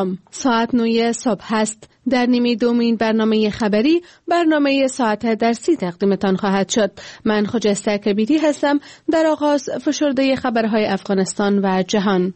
سلام، ساعت 9 صبح هست. در نیمه دومین برنامه خبری، برنامه ساعت در 30 تقدیمتان خواهد شد. من خجسته کبیری هستم. در آغاز فشرده خبرهای افغانستان و جهان.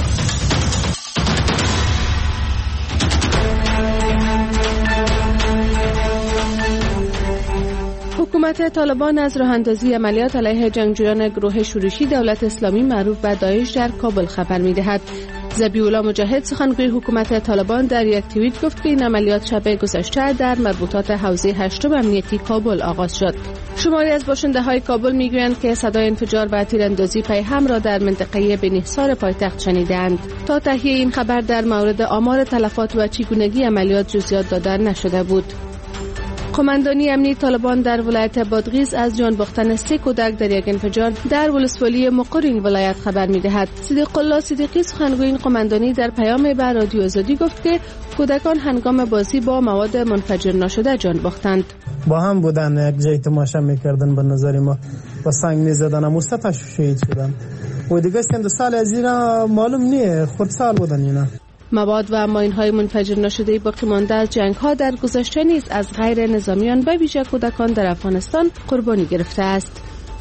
حکومت طالبان از راه‌اندازی عملیات علیه جنگجویان گروه شورشی دولت اسلامی معروف به داعش در کابل خبر می‌دهد. ذبیح‌الله مجاهد سخنگوی حکومت طالبان در یک توییت گفت که این عملیات شب گذشته در مربوطات حوزه 8 امنیتی کابل آغاز شد. شماری از باشنده‌های کابل می‌گویند که صدای انفجار و تیراندازی پیهم را در منطقه بنحصار پایتخت شنیدند. تا تهیه این خبر در مورد آمار تلفات و چگونگی عملیات جزئیات داده نشده بود. قماندانی امنی طالبان در ولایت بادغیس از جان باختن 3 کودک در یک انفجار در ولسوالی مقر این ولایت خبر می‌دهد. صدیق الله صدیقی سخنگوی این قماندانی در پیام به رادیو آزادی گفت که کودکان هنگام بازی با مواد منفجر ناشده جان باختند. با هم بودن، یک جای تماشا می‌کردن، به نظر ما با سنگ می‌زدن، مستطاع شهید شدن. و دیگه 2 سال از اینا معلوم نیه، خود سال بودن اینا. مواد و ماین‌های منفجر ناشده باقی مانده از جنگ‌ها در گذشته نیز از غیر نظامیان به ویژه کودکان در افغانستان قربانی گرفته است.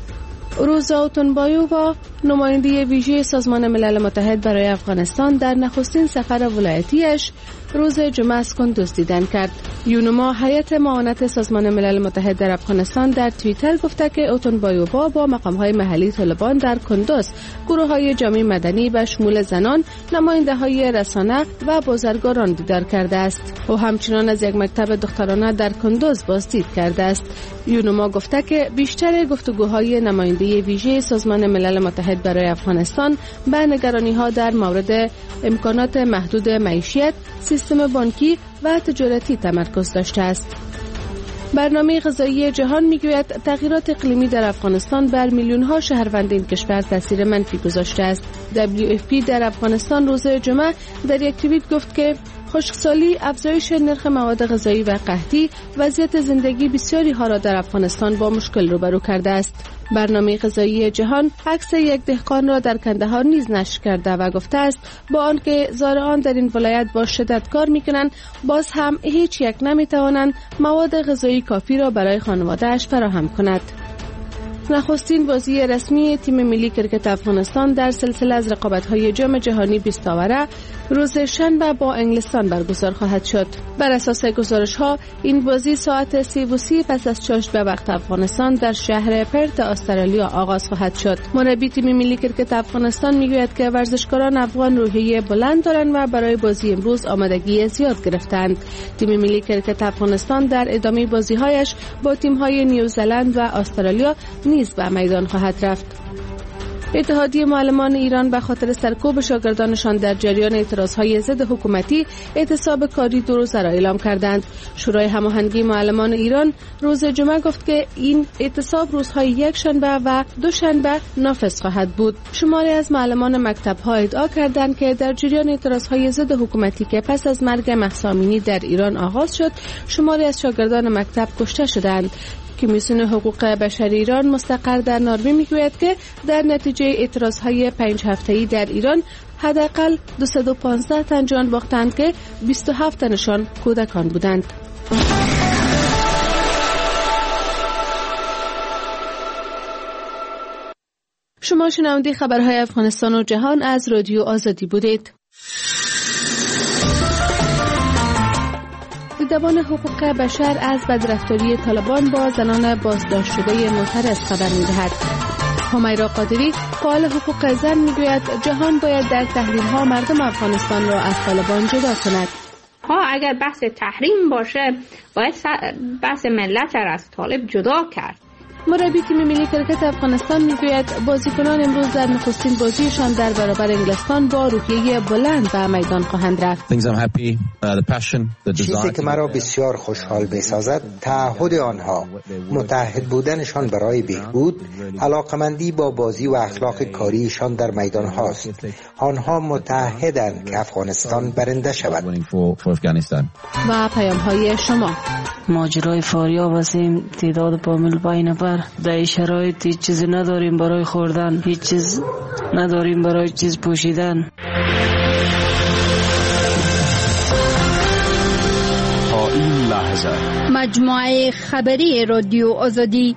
روزا اوتونبایووا نماینده ویژه سازمان ملل متحد برای افغانستان در نخستین سفر ولایتیش روز جمعه از کندوز دیدن کرد. یونما هیئت معاونت سازمان ملل متحد در افغانستان در توییتر گفته که اوتونبایووا با مقام‌های محلی طالبان در کندوز گروه‌های جامعه مدنی به شمول زنان، نماینده‌های رسانه و بازرگانان دیدار کرده است. او همچنین از یک مکتب دخترانه در کندوز بازدید کرده است. یونما گفته که بیشتر گفتگوهای نماینده ویژه سازمان ملل متحد برای افغانستان به نگرانی‌ها در مورد امکانات محدود معیشت، سیستم بانکی و تجارتی تمرکز داشته است. برنامه غذایی جهان میگوید تغییرات اقلیمی در افغانستان بر میلیون‌ها شهروند این کشور تاثیر منفی گذاشته است. WFP در افغانستان روز جمعه در یک توییت گفت که خشکسالی، افزایش نرخ مواد غذایی و قحطی وضعیت زندگی بسیاری ها را در افغانستان با مشکل روبرو کرده است. برنامه غذایی جهان عکس یک دهقان را در کندهار نیز نشر کرده و گفته است با آنکه زارعان در این ولایت با شدت کار میکنند، باز هم هیچ یک نمیتوانند مواد غذایی کافی را برای خانواده‌اش فراهم کند. نخستین بازی رسمی تیم ملی کرکت افغانستان در سلسله از رقابت‌های جام جهانی 20 آوره روز شنبه با انگلستان برگزار خواهد شد. بر اساس گزارش‌ها این بازی ساعت 3:30 پس از چاشت به وقت افغانستان در شهر پرت استرالیا آغاز خواهد شد. مربی تیم ملی کرکت افغانستان میگوید که ورزشکاران افغان روحیه بلند دارند و برای بازی امروز آمادگی زیاد گرفتند. تیم ملی کرکت افغانستان در ادامه بازی‌هایش با تیم‌های نیوزلند و استرالیا نیز به میدان خواهد رفت. اتحادیه معلمان ایران به خاطر سرکوب شاگردانشان در جریان اعتراضهای ضد حکومتی اعتصاب کاری 2 روزه را اعلام کردند. شورای هماهنگی معلمان ایران روز جمعه گفت که این اعتصاب روزهای یکشنبه و دوشنبه نافذ خواهد بود. شماری از معلمان مکتب‌ها ادعا کردند که در جریان اعتراضهای ضد حکومتی که پس از مرگ مهسا امینی در ایران آغاز شد، شماری از شاگردان مکتب کشته شدند. کمیسیون حقوق بشر ایران مستقر در ناربی میگوید که در نتیجه اعتراضهای 5 هفته‌ای در ایران حداقل 215 تن جان باختند که 27 تنشان کودکان بودند. شما شنونده خبرهای افغانستان و جهان از رادیو آزادی بودید. دیدبان حقوق بشر از بدرفتاری طالبان با زنان بازداشت شده معترض خبر می‌دهد. همیرا قادری فعال حقوق زن میگوید جهان باید در تحریم‌ها مردم افغانستان را از طالبان جدا کند. اگر بحث تحریم باشه باید بحث ملت را از طالب جدا کرد. مربی تیم ملی کرکت افغانستان میگوید بازیکنان امروز در نخستین بازیشان در برابر انگلستان با روحیه بلند به میدان خواهند رفت. چیزی که مرا بسیار خوشحال بسازد تعهد آنها، متحد بودنشان برای بهبود، علاقمندی با بازی و اخلاق کاریشان در میدان هاست. آنها متحدند که افغانستان برنده شود. و پیام های شما: ماجرای فاریاب هستیم، تعداد با میل نفر در شرایط هیچ چیزی نداریم برای خوردن، هیچ چیز نداریم برای چیز پوشیدن. 2000. مجموعه خبری رادیو آزادی.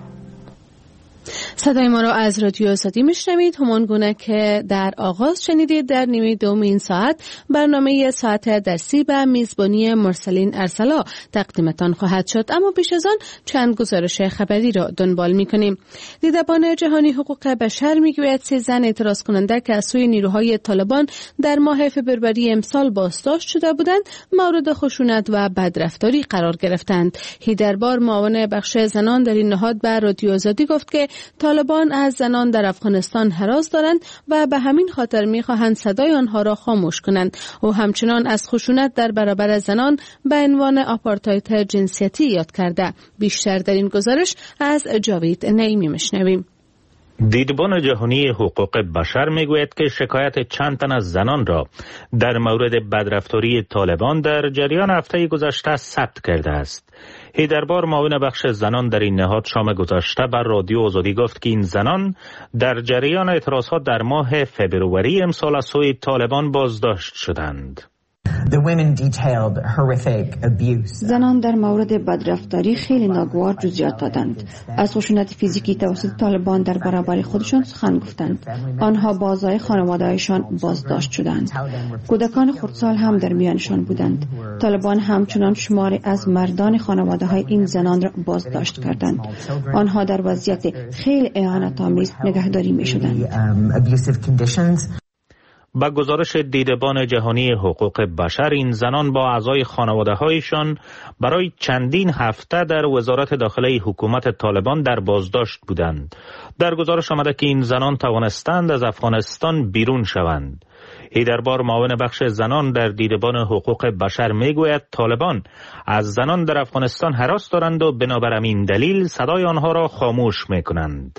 صدای ما را از رادیو آزادی میشنوید، همان گونه که در آغاز شنیدید. در نیمه دوم این ساعت برنامه ساعت درسی به میزبانی مرسلین ارسلا تقدیمتان خواهد شد، اما پیش از آن چند گزارش خبری را دنبال میکنیم. دیدبان جهانی حقوق بشر میگوید 3 زن اعتراض کننده که از سوی نیروهای طالبان در ماه فوریه امسال بازداشت شده بودند مورد خشونت و بدرفتاری قرار گرفتند. هیدربار معاون بخش زنان در این نهاد به رادیو آزادی گفت که طالبان از زنان در افغانستان هراس دارند و به همین خاطر می‌خواهند صدای آنها را خاموش کنند. او همچنان از خشونت در برابر زنان به عنوان آپارتاید جنسیتی یاد کرده. بیشتر در این گزارش از جاوید نعیمی میشنویم. دیدبان جهانی حقوق بشر میگوید که شکایت چند تن از زنان را در مورد بدرفتاری طالبان در جریان هفته گذشته ثبت کرده است. هیدربار معاون بخش زنان در این نهاد شام گذشته بر رادیو آزادی گفت که این زنان در جریان اعتراضات در ماه فوریه امسال از سوی طالبان بازداشت شدند. زنان در مورد بدرفتاری خیلی ناگوار جزئیات دادند. از خشونت فیزیکی توسط طالبان در برابر خودشان سخن گفتند. آنها با اعضای خانواده‌هایشان بازداشت شدند. کودکان خردسال هم در میانشان بودند. طالبان همچنان شماری از مردان خانواده‌های این زنان را بازداشت کردند. آنها در وضعیت خیلی اهانت‌آمیز نگهداری می‌شدند. با گزارش دیدبان جهانی حقوق بشر، این زنان با اعضای خانواده‌هایشان برای چندین هفته در وزارت داخلی حکومت طالبان در بازداشت بودند. در گزارش آمده که این زنان توانستند از افغانستان بیرون شوند. هیدربار معاون بخش زنان در دیدبان حقوق بشر میگوید طالبان از زنان در افغانستان هراس دارند و بنابر همین دلیل صدای آنها را خاموش میکنند.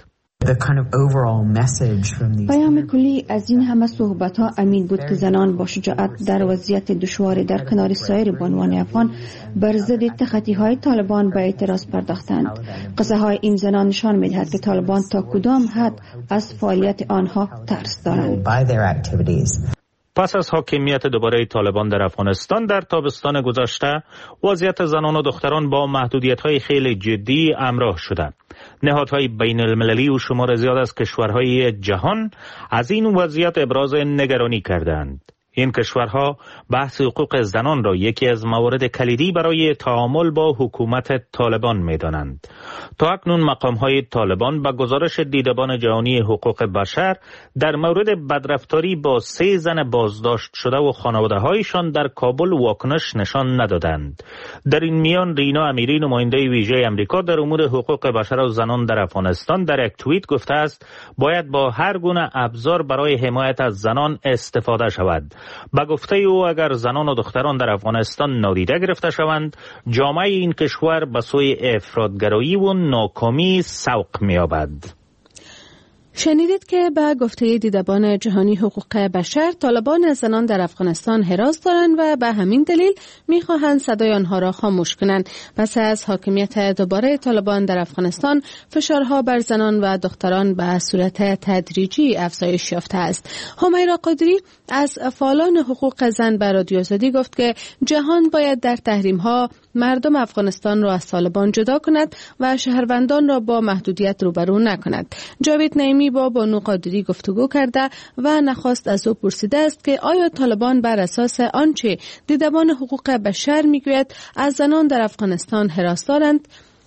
پیام کلی از این همه صحبت‌ها امید بود که زنان با شجاعت در وضعیت دشواری در کنار سایر بانوان افغان بر ضد تخطی‌های طالبان به اعتراض پرداختند. قصه های این زنان نشان می‌دهد که طالبان تا کدام حد از فعالیت آنها ترس دارند. پس از حاکمیت دوباره طالبان در افغانستان در تابستان گذشته، وضعیت زنان و دختران با محدودیت‌های خیلی جدی همراه شده. نهادهای بین المللی و شمار زیاد از کشورهای جهان از این وضعیت ابراز نگرانی کردند. این کشورها بحث حقوق زنان را یکی از موارد کلیدی برای تعامل با حکومت طالبان می‌دانند. تا اکنون مقام‌های طالبان با گزارش دیدبان جهانی حقوق بشر در مورد بدرفتاری با 3 زن بازداشت شده و خانواده‌هایشان در کابل واکنش نشان ندادند. در این میان رینا امیری، نماینده ویژه آمریکا در امور حقوق بشر و زنان در افغانستان، در یک توییت گفته است باید با هر گونه ابزار برای حمایت از زنان استفاده شود. با گفته او اگر زنان و دختران در افغانستان نادیده گرفته شوند، جامعه این کشور به سوی افراطگرایی و ناکامی سوق می‌یابد. شنیدید که به گفته دیدبان جهانی حقوق بشر طالبان از زنان در افغانستان هراس دارند و به همین دلیل می‌خواهند صدای آنها را خاموش کنند. پس از حاکمیت دوباره طالبان در افغانستان، فشارها بر زنان و دختران به صورت تدریجی افزایش یافته است. همیرا قادری از فعالان حقوق زن به رادیو آزادی گفت که جهان باید در تحریم‌ها مردم افغانستان را از طالبان جدا کند و شهروندان را با محدودیت روبرو نکند. جاوید نعیمی با بانو قادری گفتگو کرده و نخواست از او پرسیده است که آیا طالبان بر اساس آنچه دیدبان حقوق بشر میگوید از زنان در افغانستان هراس دارند؟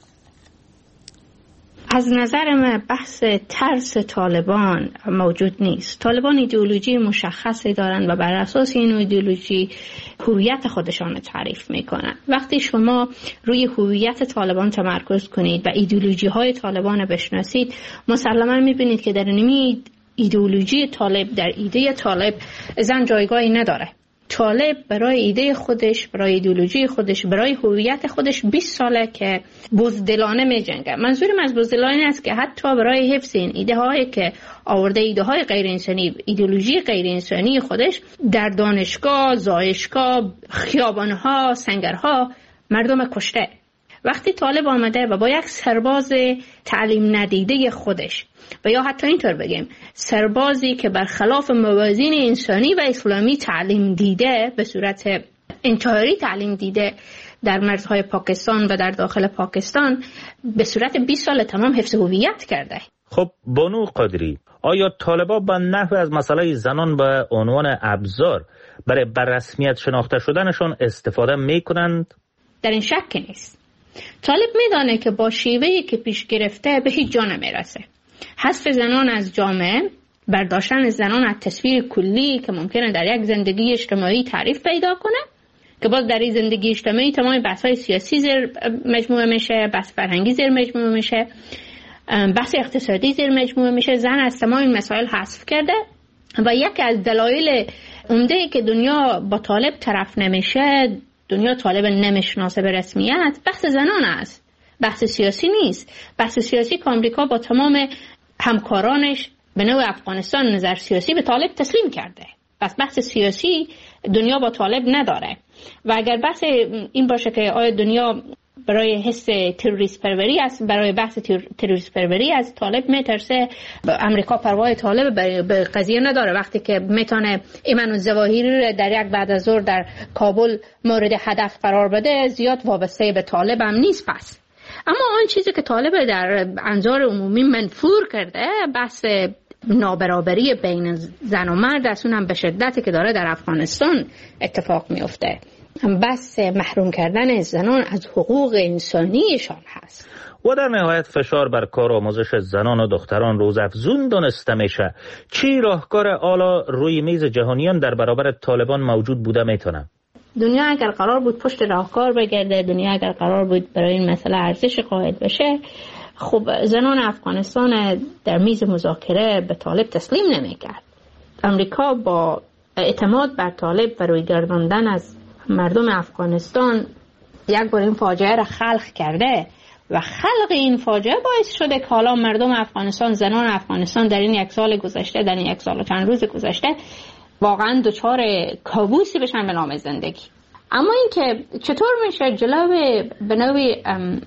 از نظر من بحث ترس طالبان موجود نیست. طالبان ایدئولوژی مشخصی دارند و بر اساس این ایدئولوژی هویت خودشان رو تعریف میکنن. وقتی شما روی هویت طالبان تمرکز کنید و ایدئولوژی های طالبان رو بشناسید، مسلما میبینید که در نیمی ایدئولوژی طالب، در ایده طالب زن جایگاهی نداره. طالب برای ایده خودش، برای ایدئولوژی خودش، برای هویت خودش 20 ساله که بزدلانه می جنگه. منظورم از بزدلانه است که حتی برای حفظ این ایده هایی که آورده، ایده های غیر انسانی، ایدئولوژی غیر انسانی خودش، در دانشگاه، زایشگاه، خیابانها، سنگرها مردم کشته. وقتی طالب آمده و با یک سرباز تعلیم ندیده خودش و یا حتی اینطور بگیم سربازی که برخلاف موازین انسانی و اسلامی تعلیم دیده به صورت انتحاری تعلیم دیده در مرزهای پاکستان و در داخل پاکستان به صورت 20 سال تمام حفظ هویت کرده. خب بانو قادری، آیا طالبان به نحو از مسئله زنان به عنوان ابزار برای بررسمیت شناخته شدنشان استفاده میکنند؟ در این شک نیست. طالب میدانه که با شیوهی که پیش گرفته به هیچ جا نمیرسه. حذف زنان از جامعه، برداشتن زنان از تصویر کلی که ممکنه در یک زندگی اجتماعی تعریف پیدا کنه، که باز در این زندگی اجتماعی تمام بحث‌های سیاسی زیر مجموعه میشه، بحث فرهنگی زیر مجموعه میشه، بحث اقتصادی زیر مجموعه میشه. زن از تمام این مسائل حذف کرده و یکی از دلایل عمده‌ای که دنیا با طالب طرف نمیشه، دنیا طالب نمیشناسه به رسمیت، بحث زنان است. بحث سیاسی نیست. بحث سیاسی که آمریکا با تمام همکارانش به نوع افغانستان نظر سیاسی به طالب تسلیم کرده. پس بحث سیاسی دنیا با طالب نداره. و اگر بحث این باشه که آیا دنیا برای حس تروریست پروری است، برای بحث تروریست پروری از طالب میترسه، امریکا پروای طالب به قضیه نداره. وقتی که میتونه ایمن الظواهری در یک بعد از ظهر در کابل مورد هدف قرار بده، زیاد وابسته به طالب هم نیست. پس اما آن چیزی که طالب در انظار عمومی منفور کرده، بحث نابرابری بین زن و مرد است، اونم به شدتی که داره در افغانستان اتفاق میفته. بحث محروم کردن زنان از حقوق انسانیشان هست. و در نهایت فشار بر کار آموزش زنان و دختران روزافزون دانسته میشه. چی راهکار اعلی روی میز جهانیان در برابر طالبان موجود بوده میتونه؟ دنیا اگر قرار بود پشت راهکار بگرده، دنیا اگر قرار بود برای این مسئله ارزش قائل بشه، خب زنان افغانستان در میز مذاکره به طالب تسلیم نمیکرد. امریکا با اعتماد بر طالب و روی گرداندن از مردم افغانستان یک بار این فاجعه را خلق کرده و خلق این فاجعه باعث شده که حالا مردم افغانستان، زنان افغانستان در این یک سال گذشته، در این یک سال و چند روز گذشته واقعا دچار کابوسی بشن به نام زندگی. اما این که چطور میشه جلو به نوعی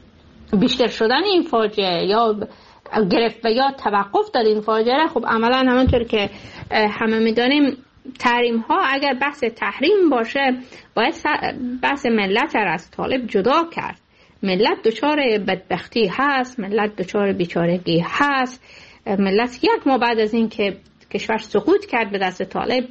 بیشتر شدن این فاجعه یا گرفت و یا توقف داد این فاجعه، خب عملا همونطور که همه میدانیم تحریم ها اگر بحث تحریم باشه باید بحث ملت را از طالب جدا کرد. ملت دچار بدبختی هست، ملت دچار بیچارگی هست. ملت یک ماه بعد از این که کشور سقوط کرد به دست طالب،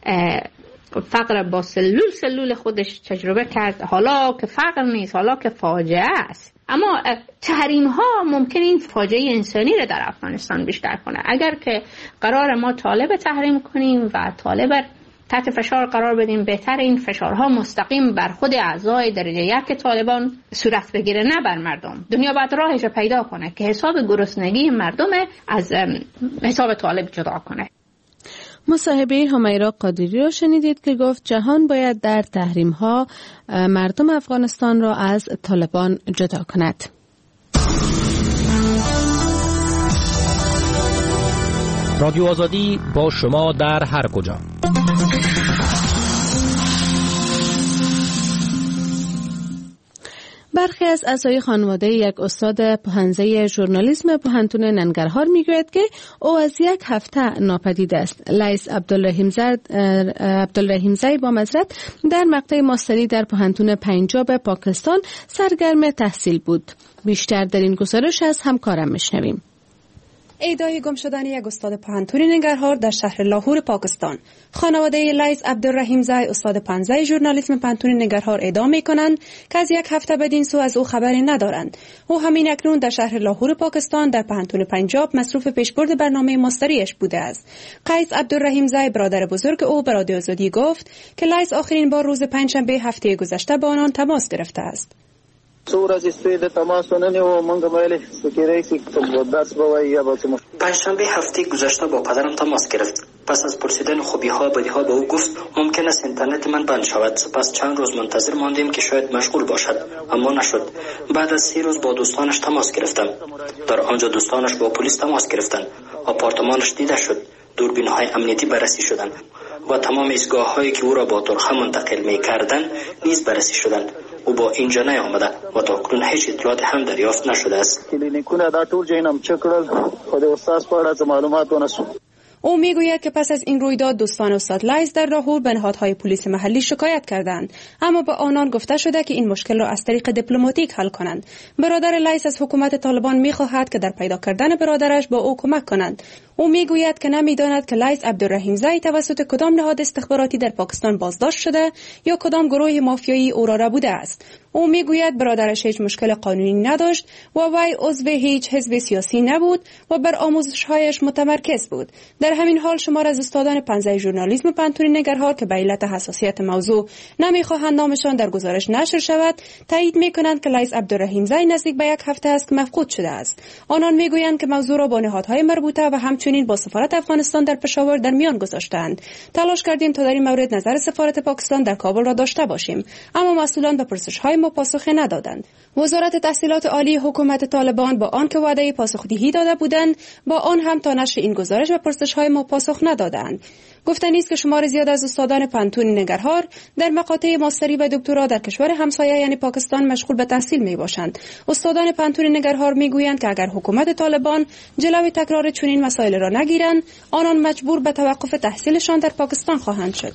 فقر با سلول خودش تجربه کرد. حالا که فقر نیست، حالا که فاجعه است. اما تحریم ها ممکن این فاجعه انسانی را در افغانستان بیشتر کنه. اگر که قرار ما طالب تحریم کنیم و طالب تحت فشار قرار بدیم، بهتر این فشارها مستقیم بر خود اعضای درجه یک طالبان صورت بگیره، نه بر مردم. دنیا باید راهش رو پیدا کنه که حساب گرسنگی مردم از حساب طالب جدا کنه. مصاحبه همیرا قادری رو شنیدید که گفت جهان باید در تحریم ها مردم افغانستان را از طالبان جدا کند. رادیو آزادی با شما در هر کجا. برخی از اعضای خانواده یک استاد پوهنځی ژورنالیسم پوهنتون ننگرهار میگوید که او از یک هفته ناپدید است. لیث عبدالرحیمزی با معذرت در مقطع ماستری در پوهنتون پنجاب پاکستان سرگرم تحصیل بود. بیشتر در این گزارش از همکارم میشنویم. ادعای گم شدن یک استاد پوهنتون ننگرهار در شهر لاهور پاکستان. خانواده لیث عبدالرحیمزی استاد پوهنځی ژورنالیسم پوهنتون ننگرهار ادعا می‌کنند که از یک هفته بدین سو از او خبری ندارند. او همین اکنون در شهر لاهور پاکستان در پوهنتون پنجاب مصروف پیشبرد برنامه ماستریش بوده است. قیس عبدالرحیمزی برادر بزرگ او به رادیو آزادی گفت که لیث آخرین بار روز پنجشنبه هفته گذشته با آنان تماس گرفته است. پنجشنبه هفته گذشته با پدرم تماس گرفت. پس از پرسیدن خوبی ها بدی ها به او گفت ممکن است اینترنت من بند شود. سپس چند روز منتظر ماندیم که شاید مشغول باشد، اما نشد. بعد از 3 روز با دوستانش تماس گرفتم. در آنجا دوستانش با پلیس تماس گرفتند. آپارتمانش دیده شد. دوربین های امنیتی بررسی شدند و تمام ایستگاه هایی که او را با ترخه منتقل می کردند نیز بررسی شدند. او با اینجا نیامده و تا کنون هیچ اطلاعات هم دریافت نشده است. او میگوید که پس از این رویداد دوستان استاد لیس در لاهور به نهادهای پلیس محلی شکایت کردند، اما به آنان گفته شده که این مشکل را از طریق دیپلماتیک حل کنند. برادر لیس از حکومت طالبان میخواهد که در پیدا کردن برادرش با او کمک کنند. او میگوید که نمیداند که لیس عبدالرحیمزی توسط کدام نهاد استخباراتی در پاکستان بازداشت شده یا کدام گروه مافیایی او را ربوده است. او میگوید برادرش هیچ مشکل قانونی نداشت و وی عضو هیچ حزب سیاسی نبود و بر آموزش‌هایش متمرکز بود. در همین حال شمار از استادان پنجه ژورنالیسم پنتون ننگرهار که به علت حساسیت موضوع نمیخواهند نامشان در گزارش نشر شود، تایید میکنند که لیس عبدالرحیمزی نزدیک به یک هفته است که مفقود شده است. آنان میگویند که موضوع را با نهادهای مربوطه و همچنین با سفارت افغانستان در پشاور در میان گذاشتند. تلاش کردیم تا در این مورد نظر سفارت پاکستان در کابل را داشته باشیم، اما مسئولان به پرسش‌های ما پاسخ ندادند. وزارت تحصیلات عالی حکومت طالبان با آنکه وعده پاسخدهی داده بودند، با آن هم تا نشر این گزارش و پرسش‌های ما پاسخ ندادند. گفتنی است که شمار زیاد از استادان پنتون ننگرهار در مقاطع ماستری و دکترا در کشور همسایه یعنی پاکستان مشغول به تحصیل می-باشند. استادان پنتون ننگرهار میگویند که اگر حکومت طالبان جلوی تکرار چنین مسائل را نگیرند، آنان مجبور به توقف تحصیلشان در پاکستان خواهند شد.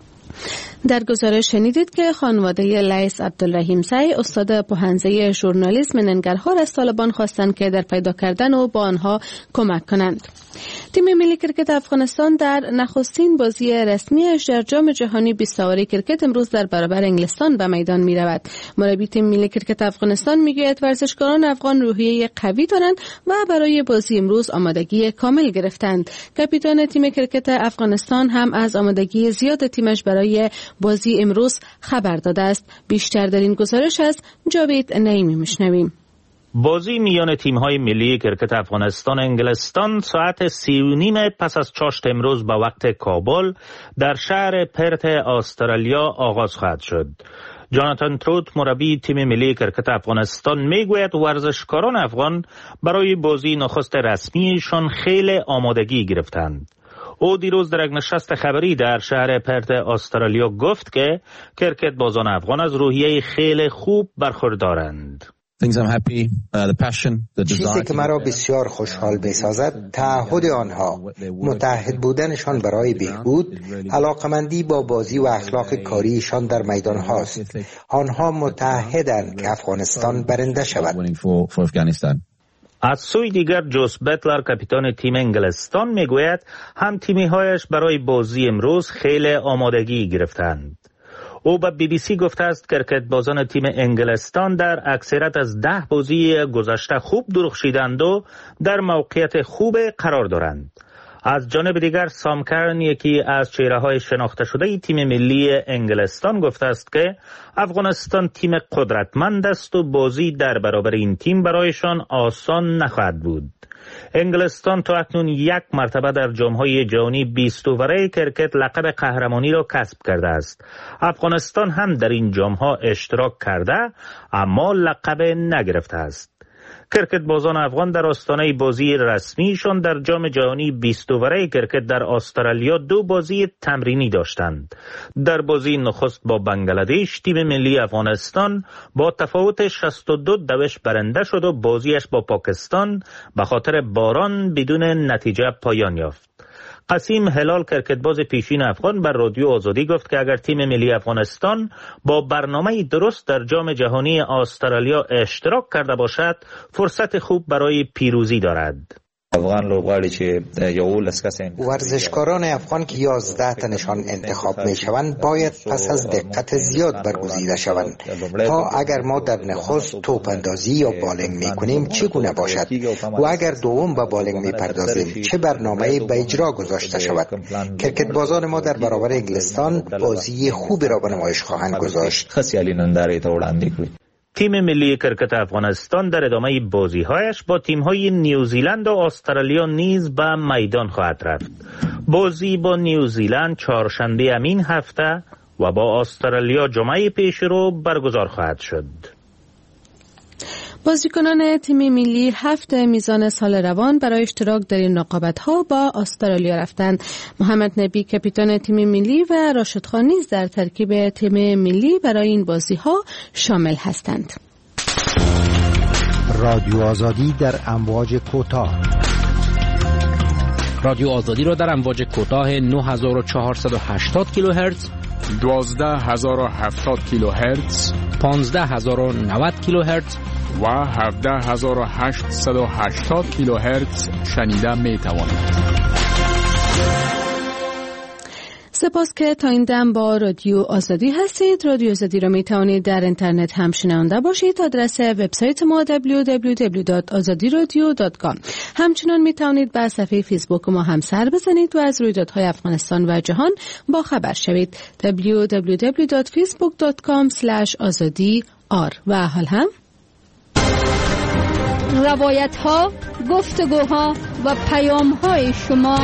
در گزارش شنیدید که خانواده لیس عبدالرحیمزی استاد پوهنځی ژورنالیسم ننگرهار از طالبان خواستند که در پیدا کردن و با آنها کمک کنند. تیم ملی کرکت افغانستان در نخستین بازی رسمیش در جام جهانی 20 اوری کرکت امروز در برابر انگلستان به میدان می رود. مربی تیم ملی کرکت افغانستان میگوید ورزشکاران افغان روحیه قوی دارند و برای بازی امروز آمادگی کامل گرفتند. کاپیتان تیم کرکت افغانستان هم از آمادگی زیاد تیمش برای بازی امروز خبر داده است. بیشتر در این گزارش از جاوید نعیمی میشنویم. بازی میان تیم‌های ملی کرکت افغانستان انگلستان ساعت 3:30 پس از چاشت امروز به وقت کابل در شهر پرت استرالیا آغاز خواهد شد. جاناتان تروت مربی تیم ملی کرکت افغانستان میگوید ورزشکاران افغان برای بازی نخست رسمیشان خیلی آمادگی گرفتند. او دیروز در یک نشست خبری در شهر پرت استرالیا گفت که کرکت بازان افغان از روحیه خیلی خوب برخوردارند. چیزی که مرا بسیار خوشحال بسازد تعهد آنها، متحد بودنشان برای بهبود، علاقمندی با بازی و اخلاق کاریشان در میدان هاست. آنها متحدند که افغانستان برنده شود. از سوی دیگر جوس بتلر کاپیتان تیم انگلستان میگوید هم تیمی‌هایش برای بازی امروز خیلی آمادگی گرفتند. او به بی بی سی گفته است کرکت بازان تیم انگلستان در اکثریت از 10 بازی گذشته خوب درخشیدند و در موقعیت خوب قرار دارند. از جانب دیگر سام کرن یکی از چهره‌های شناخته شده تیم ملی انگلستان گفته است که افغانستان تیم قدرتمند است و بازی در برابر این تیم برایشان آسان نخواهد بود. انگلستان تا اکنون 1 مرتبه در جام‌های جهانی 20 اوره کرکت لقب قهرمانی را کسب کرده است. افغانستان هم در این جام‌ها اشتراک کرده اما لقب نگرفته است. کرکت بازان افغان در آستانه بازی رسمیشان در جام جهانی 20 اوره کرکت در استرالیا 2 بازی تمرینی داشتند. در بازی نخست با بنگلادش تیم ملی افغانستان با تفاوت 62 برنده شد و بازیش با پاکستان به خاطر باران بدون نتیجه پایان یافت. قاسم هلال کرکتباز پیشین افغان بر رادیو آزادی گفت که اگر تیم ملی افغانستان با برنامه درست در جام جهانی استرالیا اشتراک کرده باشد فرصت خوب برای پیروزی دارد. افغان لوبغاړي چې یو لسکس ورزشکاران افغان که 11 تنشان انتخاب می شوند باید پس از دقت زیاد برگزیده شوند تا اگر ما در نخست توپ اندازی یا بالینگ می کنیم چگونه باشد و اگر دوم به بالینگ می پردازیم چه برنامه‌ای به اجرا گذاشته شود. کرکت بازان ما در برابر انگلستان بازی خوبی را به نمایش خواهند گذاشت. خسیالی ننداره تا وړاندې کړي. تیم ملی کرکت افغانستان در ادامه بازی‌هایش با تیم‌های نیوزیلند و استرالیا نیز به میدان خواهد رفت. بازی با نیوزیلند چهارشنبه همین هفته و با استرالیا جمعه پیشرو برگزار خواهد شد. بازیکنان تیم ملی 7 میزان سال روان برای اشتراک در این رقابت‌ها با استرالیا رفتند. محمد نبی کاپیتان تیم ملی و راشد خان نیز در ترکیب تیم ملی برای این بازی‌ها شامل هستند. رادیو آزادی در امواج کوتاه رادیو آزادی را در امواج کوتاه 9480 کیلوهرتز، 12070 کیلوهرتز، 15090 کیلوهرتز و 17880 کیلوهرتز شنیده می توانید. سپاس که تا این دم با رادیو آزادی هستید. رادیو آزادی را می توانید در اینترنت هم شنونده باشید. آدرس وبسایت ما www.azadiradio.com. همچنان می توانید به صفحه فیسبوک ما هم سر بزنید و از رویدادهای افغانستان و جهان با خبر شوید. www.facebook.com/azadi.r. و حال هم روایت ها، گفتگوها و پیام های شما.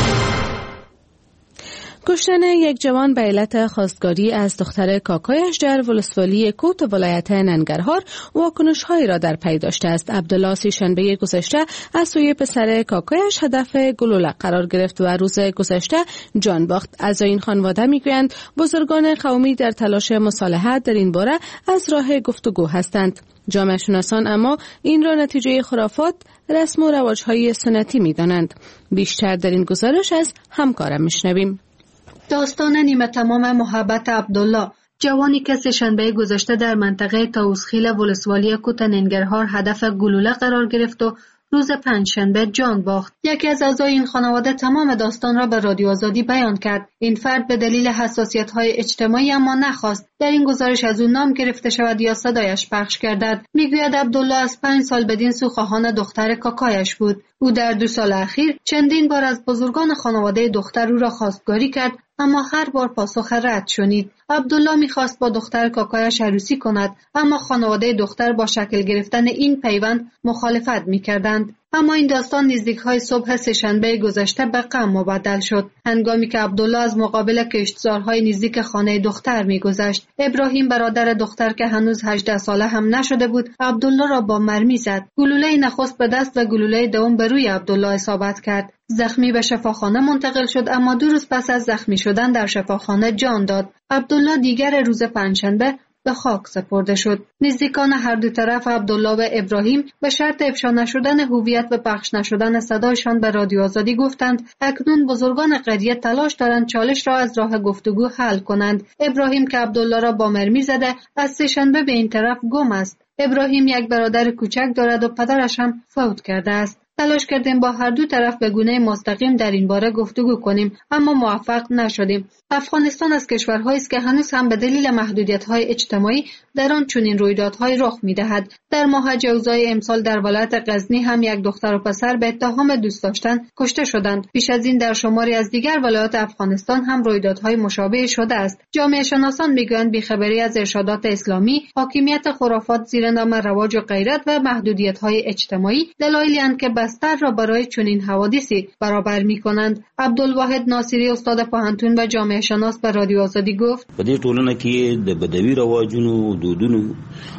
کشتن یک جوان به علت خواستگاری از دختر کاکایش در ولسوالی کوت ولایت ننگرهار واکنش‌هایی را در پی داشته است. عبدالله سه‌شنبه گذشته از سوی پسر کاکایش هدف گلوله قرار گرفت و روز گذشته جان باخت. اعضای این خانواده میگویند بزرگان قومی در تلاش مصالحت در این باره از راه گفتگو هستند. جامعه شناسان اما این را نتیجه خرافات، رسم و رواج‌های سنتی می‌دانند. بیشتر در این گزارش از همکارم میشنویم. داستان نیمه تمام محبت عبدالله، جوانی که سه‌شنبه گذشته در منطقه طاووسخیل ولسوالی کوت ننگرهار هدف گلوله قرار گرفت و روز پنجشنبه جان باخت. یکی از اعضای این خانواده تمام داستان را به رادیو آزادی بیان کرد. این فرد به دلیل حساسیت‌های اجتماعی اما نخواست در این گزارش از او نام گرفته شود یا صدایش پخش گردد. میگوید عبدالله از 5 سال بدین سو خواهان دختر کاکایش بود. او در 2 سال اخیر چندین بار از بزرگان خانواده دختر او را خواستگاری کرد، اما هر بار پاسخ رد شنید. عبدالله میخواست با دختر کاکایش عروسی کند، اما خانواده دختر با شکل گرفتن این پیوند مخالفت میکردند. اما این داستان نزدیک‌های صبح سه‌شنبه گذشته به غم مبدل شد، هنگامی که عبدالله از مقابل کشتزارهای نزدیک خانه دختر میگذشت. ابراهیم برادر دختر که هنوز 18 ساله هم نشده بود، عبدالله را با مرمی زد. گلوله نخست به دست و گلوله دوم به روی عبدالله اصابت کرد. زخمی به شفاخانه منتقل شد، اما 2 روز پس از زخمی شدن در شفاخانه جان داد. عبدالله دیگر روز پنجشنبه به خاک سپرده شد. نزدیکان هر دو طرف عبدالله و ابراهیم به شرط افشا نشدن هویت و پخش نشدن صدایشان به رادیو آزادی گفتند اکنون بزرگان قریه تلاش دارند چالش را از راه گفتگو حل کنند. ابراهیم که عبدالله را با مرمی زده از سه‌شنبه به این طرف گم است. ابراهیم یک برادر کوچک دارد و پدرش هم فوت کرده است. تلاش کردیم با هر دو طرف به گونه مستقیم در این باره گفتگو کنیم، اما موفق نشدیم. افغانستان از کشورهایی است که هنوز هم به دلیل محدودیت‌های اجتماعی در آن چنین رویدادهای رخ می‌دهد. در ماه جوزای امسال در ولایت غزنی هم یک دختر و پسر به اتهام دوست داشتن کشته شدند. پیش از این در شماری از دیگر ولایات افغانستان هم رویدادهای مشابه شده است. جامعه شناسان می‌گویند بی‌خبری از ارشادات اسلامی، حاکمیت خرافات زیر نام رواج و غیرت و محدودیت‌های اجتماعی دلایلی اند که بستر را برای چنین حوادثی برابر می‌کنند. عبدالواحد ناصری استاد پوهنتون و جامعه شناس به رادیو آزادی گفت په دې ټولنه کې د بدوي رواجونو دودونو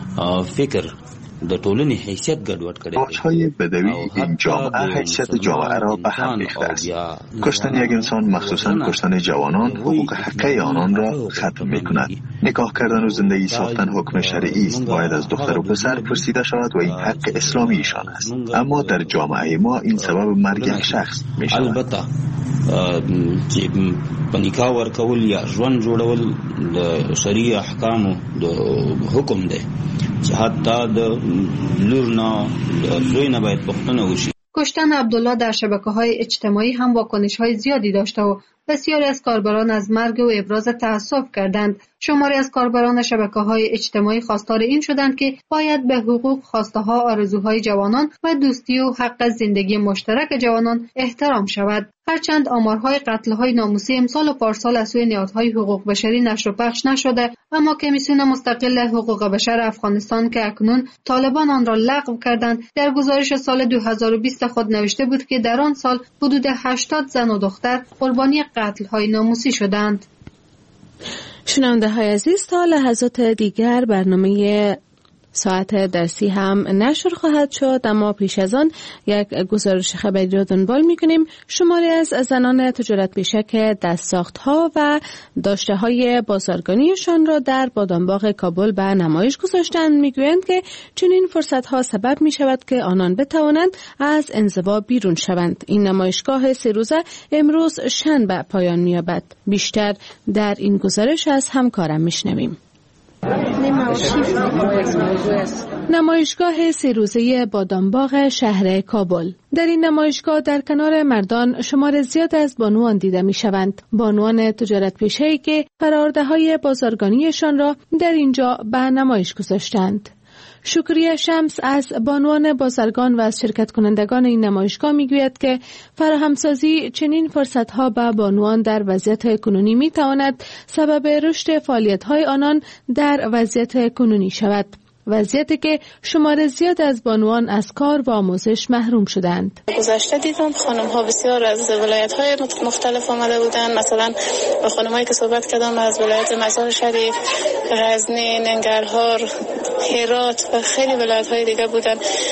فکر د ټولنې حیثیت ګډوډ کړي. رواج‌های بدوی این جامعه حیثیت جامعه را به هم ریخته است. کشتن یک انسان، مخصوصا کشتن جوانان، حقوق حقیقی آنان را ختم می‌کند. نکاح کردن و زندگی ساختن حکم شرعی است. باید از دختر و پسر پرسیده شود و این حق اسلامی ایشان است. اما در جامعه ما این سبب مرگ یک شخص می‌شود. البته چې په نکاح ورکول یا ژوند جوړول د شرعي احکامو د حکم دی چې حتی د لور نه د زوی نه باید پوښتنه وشي. کشتن عبدالله در شبکه‌های اجتماعی هم واکنش‌های زیادی داشته و بسیاری از کاربران از مرگ و ابراز تأسف کردند. شماری از کاربران شبکه‌های اجتماعی خواستار این شدند که باید به حقوق، خواسته‌ها، آرزوهای جوانان و دوستی و حق زندگی مشترک جوانان احترام شود. هرچند آمارهای قتل‌های ناموسی امسال و پارسال از سوی نهادهای حقوق بشری نشر و پخش نشده، اما کمیسیون مستقل حقوق بشر افغانستان که اکنون طالبان آن را لغو کردند، در گزارش سال 2020 خود نوشته بود که در آن سال حدود 80 زن و دختر قربانی قتل‌های ناموسی شدند. شنونده های عزیز، تا لحظات دیگر برنامه ساعت درسی هم نشر خواهد شد، اما پیش از آن یک گزارش خبری را دنبال می‌کنیم. شماری از زنان تجارت پیشه که دستساخت‌ها و داشته‌های بازرگانیشان را در بادامباغ کابل به نمایش گذاشتند می‌گویند که چنین فرصت‌ها سبب می‌شود که آنان بتوانند از انزوا بیرون شوند. این نمایشگاه 3 روزه امروز شنبه پایان می‌یابد. بیشتر در این گزارش از همکارم می‌شنویم. نمایشگاه 3 روزه بادامباغ شهر کابل. در این نمایشگاه در کنار مردان شمار زیاد از بانوان دیده می شوند. بانوان تجارت پیشه‌ای که فرآورده‌های بازرگانیشان را در اینجا به نمایش گذاشتند. شکریه شمس از بانوان بازرگان و از شرکت کنندگان این نمایشگاه میگوید که فراهمسازی چنین فرصت‌ها به بانوان در وضعیت کنونی میتواند سبب رشد فعالیت‌های آنان در وضعیت کنونی شود. وضعیتی که شمار زیاد از بانوان از کار و آموزش محروم شدند. گذشته دیدم خانم‌ها بسیار از ولایت‌های مختلف آمده بودند. مثلا با خانم‌هایی که صحبت کردم از ولایت مزار شریف، غزنی، ننگرهار، هرات و خیلی ولایت‌های دیگه بودند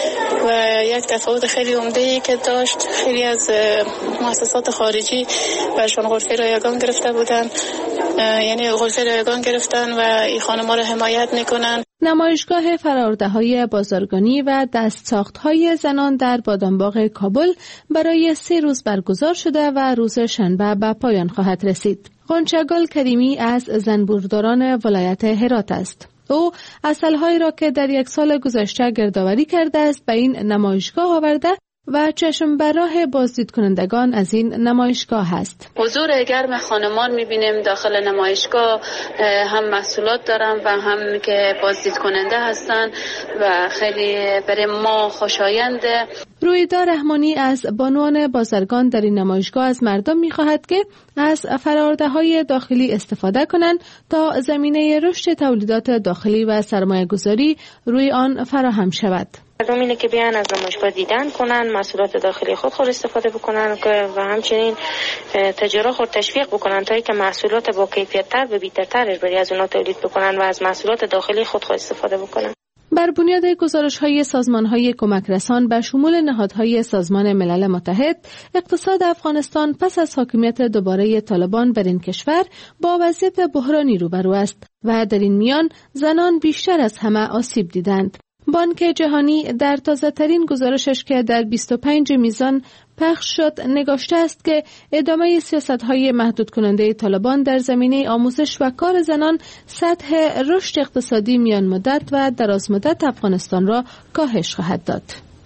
و یک تفاوت خیلی عمده‌ای که داشت، خیلی از مؤسسات خارجی برشان غرفه رایگان گرفته بودند، یعنی غرفه رایگان گرفتن و این خانم‌ها را حمایت می‌کنند. نمایشگاه فرآورده‌های بازرگانی و دستساخت‌های زنان در بادامباغ کابل برای 3 روز برگزار شده و روز شنبه به پایان خواهد رسید. غنچه‌گل کریمی از زنبورداران ولایت هرات است. او عسل‌هایی را که در 1 سال گذشته گردآوری کرده است به این نمایشگاه آورده و چشم بر راه بازدید کنندگان از این نمایشگاه است. حضور گرم خانمان می‌بینیم داخل نمایشگاه، هم محصولات دارن و هم که بازدید کننده هستن و خیلی برای ما خوشاینده. رویدا رحمانی از بانوان بازرگان در این نمایشگاه از مردم می‌خواهد که از فرآورده‌های داخلی استفاده کنند تا زمینه رشد تولیدات داخلی و سرمایه‌گذاری روی آن فراهم شود. مردم اینه که بیان از نمایشگاه دیدن کنن، محصولات داخلی خود استفاده بکنن و همچنین تجارت خود تشویق بکنن تا اینکه محصولات با کیفیت تر و بهترتر برای از اونها تولید بکنن و از محصولات داخلی خود استفاده بکنن. بر بنیاد گزارش‌های سازمان‌های کمک رسان به شمول نهادهای سازمان ملل متحد، اقتصاد افغانستان پس از حاکمیت دوباره طالبان بر این کشور با وضعیت بحرانی روبرو است و در این میان زنان بیشتر از همه آسیب دیدند. بانک جهانی در تازه‌ترین گزارشش که در 25 میزان پخش شد نگاشته است که ادامه سیاست‌های محدود کننده طالبان در زمینه آموزش و کار زنان سطح رشد اقتصادی میان مدت و دراز مدت افغانستان را کاهش خواهد داد.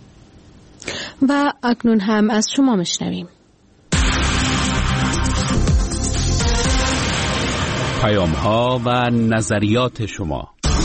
و اکنون هم از شما میشنویم. پیام‌ها و نظریات شما.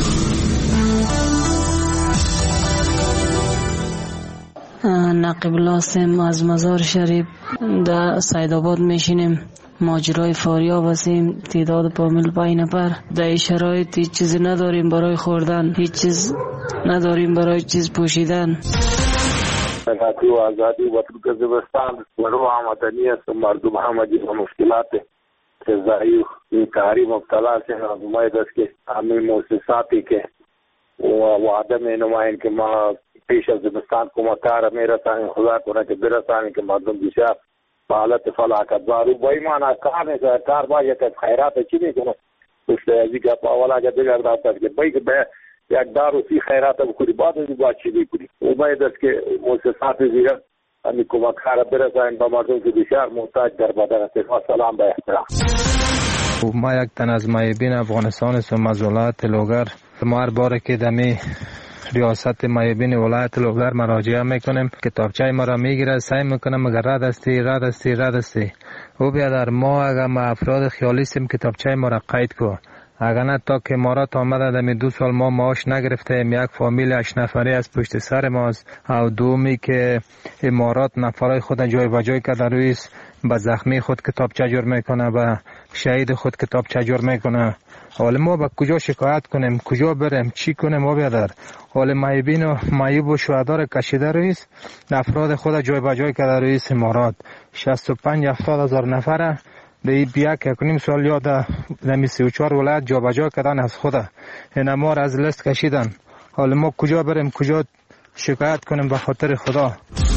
نقیب لاسم از مزار شریف در سیدآباد میشینیم. ماجرای فاریاب هستیم، تعداد 5 نفر. در شرایط هیچ چیزی نداریم برای خوردن، هیچ چیز نداریم برای چیز پوشیدن. تقاطی و آزادی و ترکمنستان ورو آمدنی است. مردم همه مشکلات غذایی کاری مبتلا سے امید است که همین مؤسساتی که و عدم نمایند که ما پیش از زمستان کمکار میرسانیم، خدا کنه که برسانیم که مردم بسیار به حالت فلاکت دارو با ایمان کار نیست. کار باید که خیرات چی میکنه پشت ازی که اولا که دیگر دارد که باید که به یک دارو سی خیرات بکنی بعد از باید چی میکنی. امید است که مؤسسات زیرا همین کمکار برسانیم به مردم که بسیار محتاج در بدن است. سلام به احترام. ما یک تن از مایبین افغانستان هستم از ولایت لوگر. ما هر باره که دمی ریاست مایبین ولایت لوگر مراجعه میکنیم، کتابچه ما را میگیره، سعی میکنم مگر رد استی او بیادر ما اگر ما افراد خیالی سیم کتابچه ما را قید کو، اگر نه تا که امارات آمده دمی 2 سال ما معاش نگرفتیم، یک فامیل 8 نفری از پشت سر ماست. او دومی که امارات نفرای خود جای و جای کرده رویست، به زخمی خود کتابچه جور میکنه، به شهید خود کتابچه جور میکنه. حالا ما با کجا شکایت کنیم، کجا بریم، چی کنیم؟ ما بیادر حالا مایبین و مایب و شهدا کشیده رویست، افراد خود جای به جای کرده رویست امارات. 65-70 هزار نفره دی بیا که کنیم سال یاد دمی 34 ولایت جا به جا کردن از خود. این ما را از لیست کشیدن. حالا ما کجا بریم، کجا شکایت کنیم به خاطر خدا؟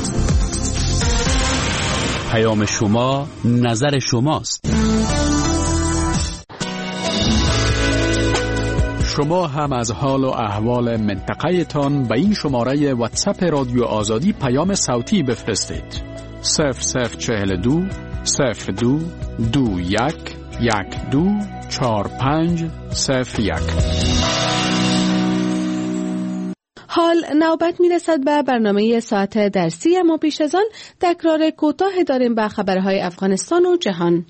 پیام شما نظر شماست. شما هم از حال و احوال منطقه تان به این شماره واتساپ رادیو آزادی پیام صوتی بفرستید. 0042 02 21 12 4501. حال نوبت میرسد به برنامه ساعت درسی، اما پیش از آن تکرار کوتاه داریم به خبرهای افغانستان و جهان.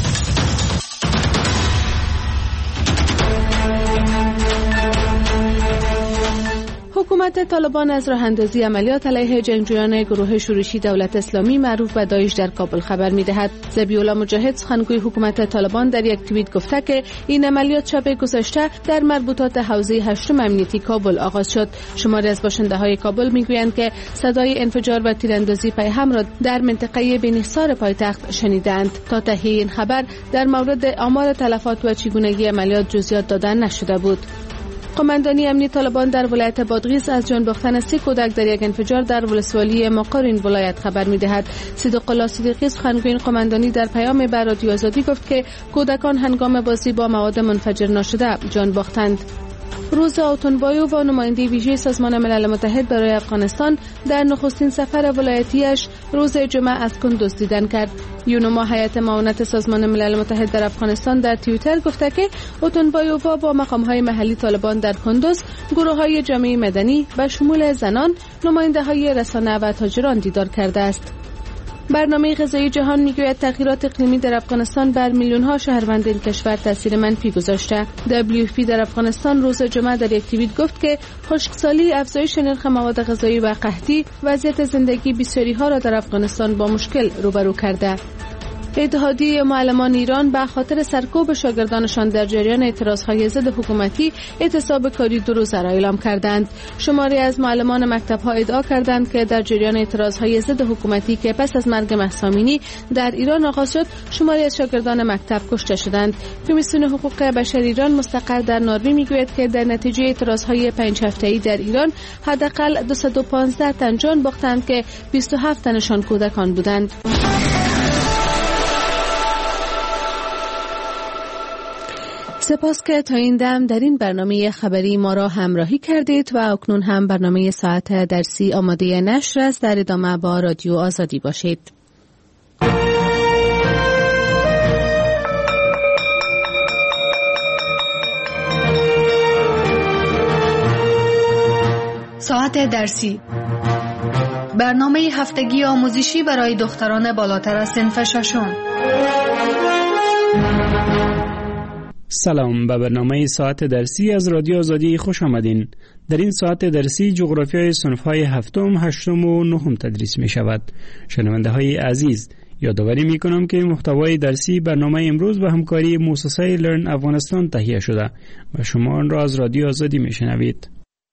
حکومت طالبان از راه اندازی عملیات علیه جنگجویان گروه شورشی دولت اسلامی معروف به داعش در کابل خبر می‌دهد. ذبیح‌الله مجاهد سخنگوی حکومت طالبان در یک توییت گفته که این عملیات شب گذشته در مربوطات حوزه 8 امنیتی کابل آغاز شد. شماری از باشنده‌های کابل می‌گویند که صدای انفجار و تیراندازی پیهم را در منطقه بنیحصار پایتخت شنیدند. تا تهیه این خبر در مورد آمار تلفات و چگونگی عملیات جزئیات داده نشده بود. قماندانی امنی طالبان در ولایت بادغیس از جان باختن 3 کودک در یک انفجار در ولسوالی مقارن ولایت خبر می‌دهد. صدیق الله صدیقی سخنگوی قماندانی در پیام به رادیو آزادی گفت که کودکان هنگام بازی با مواد منفجر ناشده جان باختند. روزا اوتونبایو و نماینده ویژه سازمان ملل متحد برای افغانستان در نخستین سفر ولایتیش روز جمعه از کندوز دیدن کرد. یونما هیئت معاونت سازمان ملل متحد در افغانستان در توییتر گفته که اوتونبایو با مقام‌های محلی طالبان در کندوز، گروه‌های جامعه مدنی به شمول زنان، نماینده‌های رسانه و تاجران دیدار کرده است. برنامه غذایی جهان میگوید تغییرات اقلیمی در افغانستان بر میلیون‌ها شهروند این کشور تاثیر منفی گذاشته. WFP در افغانستان روز جمعه در یک توییت گفت که خشکسالی، افزایش نرخ مواد غذایی و قحطی وضعیت زندگی بسیاری‌ها را در افغانستان با مشکل روبرو کرده. اتحادیه معلمان ایران به خاطر سرکوب شاگردانشان در جریان اعتراضهای ضد حکومتی اعتصاب کاری 2 روزه را اعلام کردند. شماری از معلمان مکتب‌ها ادعا کردند که در جریان اعتراضهای ضد حکومتی که پس از مرگ مهسا امینی در ایران آغاز شد، شماری از شاگردان مکتب کشته شدند. کمیسیون حقوق بشر ایران مستقر در ناروی میگوید که در نتیجه اعتراضهای 5 هفته‌ای در ایران حداقل 215 تن جان باختند که 27 تنشان کودکان بودند. سپاس که تا این دم در این برنامه خبری ما را همراهی کردید و اکنون هم برنامه ساعت درسی آماده نشر است. در ادامه با رادیو آزادی باشید. ساعت درسی، برنامه هفتگی آموزشی برای دختران بالاتر از صنف 6. سلام، به برنامه ساعت درسی از رادیو آزادی خوش آمدین. در این ساعت درسی جغرافیای صنف‌های 7، 8 و 9 تدریس می شود. شنونده های عزیز، یادآوری می کنم که محتوای درسی برنامه امروز به همکاری مؤسسه لرن افغانستان تهیه شده و شما آن را از رادیو آزادی می شنوید.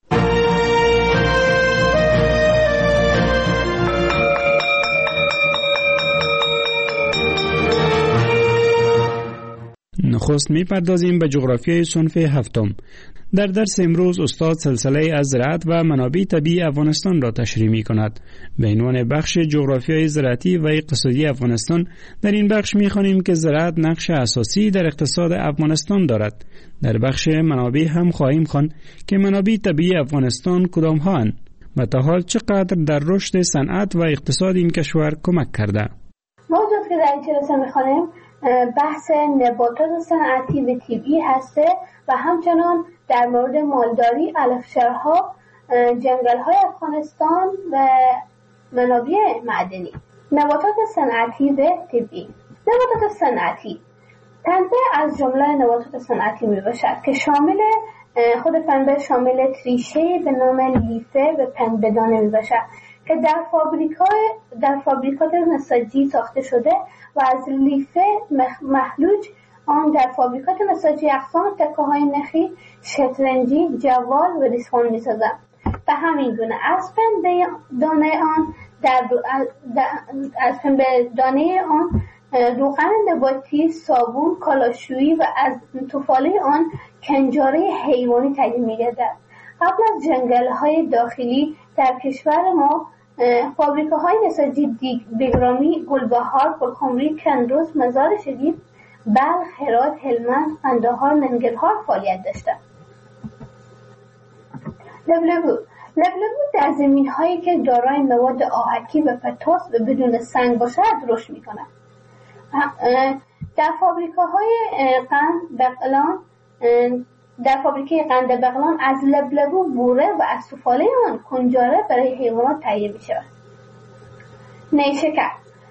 نخست می‌پردازیم به جغرافیای صنف 7. در درس امروز استاد سلسله از زراعت و منابع طبیعی افغانستان را تشریح می‌کند. به عنوان بخش جغرافیای زراعتی و اقتصادی افغانستان، در این بخش می‌خوانیم که زراعت نقش اساسی در اقتصاد افغانستان دارد. در بخش منابع هم خواهیم خواند که منابع طبیعی افغانستان کدام‌ها اند و تا حال چقدر در رشد صنعت و اقتصاد این کشور کمک کرده. موضوعی که در این جلسه می‌خوانیم بحث نباتات صنعتی و طبیعی هسته و همچنان در مورد مالداری، علفشرها، جنگل‌های افغانستان و منابع معدنی. نباتات صنعتی و طبیعی. نباتات صنعتی تنبه از جمله نباتات صنعتی میباشد که شامل خود پنبه شامل تریشه به نام لیفه و پنبه‌دانه میباشد که در فابریکات نساجی ساخته شده و از لیفه مخلوج آن در فابریکات نساجی اقسام تکه‌های نخی، شطرنجی، جوال و ریسمان می‌سازند. به همین گونه از پنبه دانه آن روغن نباتی، صابون، کالاشویی و از توفاله آن کنجاره حیوانی تهیه می‌گردد. قبل از جنگل‌های داخلی در کشور ما فابریکه‌های نساجی بگرامی، گلبهار، گلخمری، کندوز، مزار شریف، بلخ، هرات، هلمند، قندهار، ننگرهار فعالیت داشتند. لبلبو در زمین‌هایی که دارای مواد آهکی و پتاس و بدون سنگ باشد رشد می‌کند. در فابریکه قند بغلان از لبلبو بوره و از سفاله آن کنجاره برای حیوانات تهیه می‌شود. نیشکر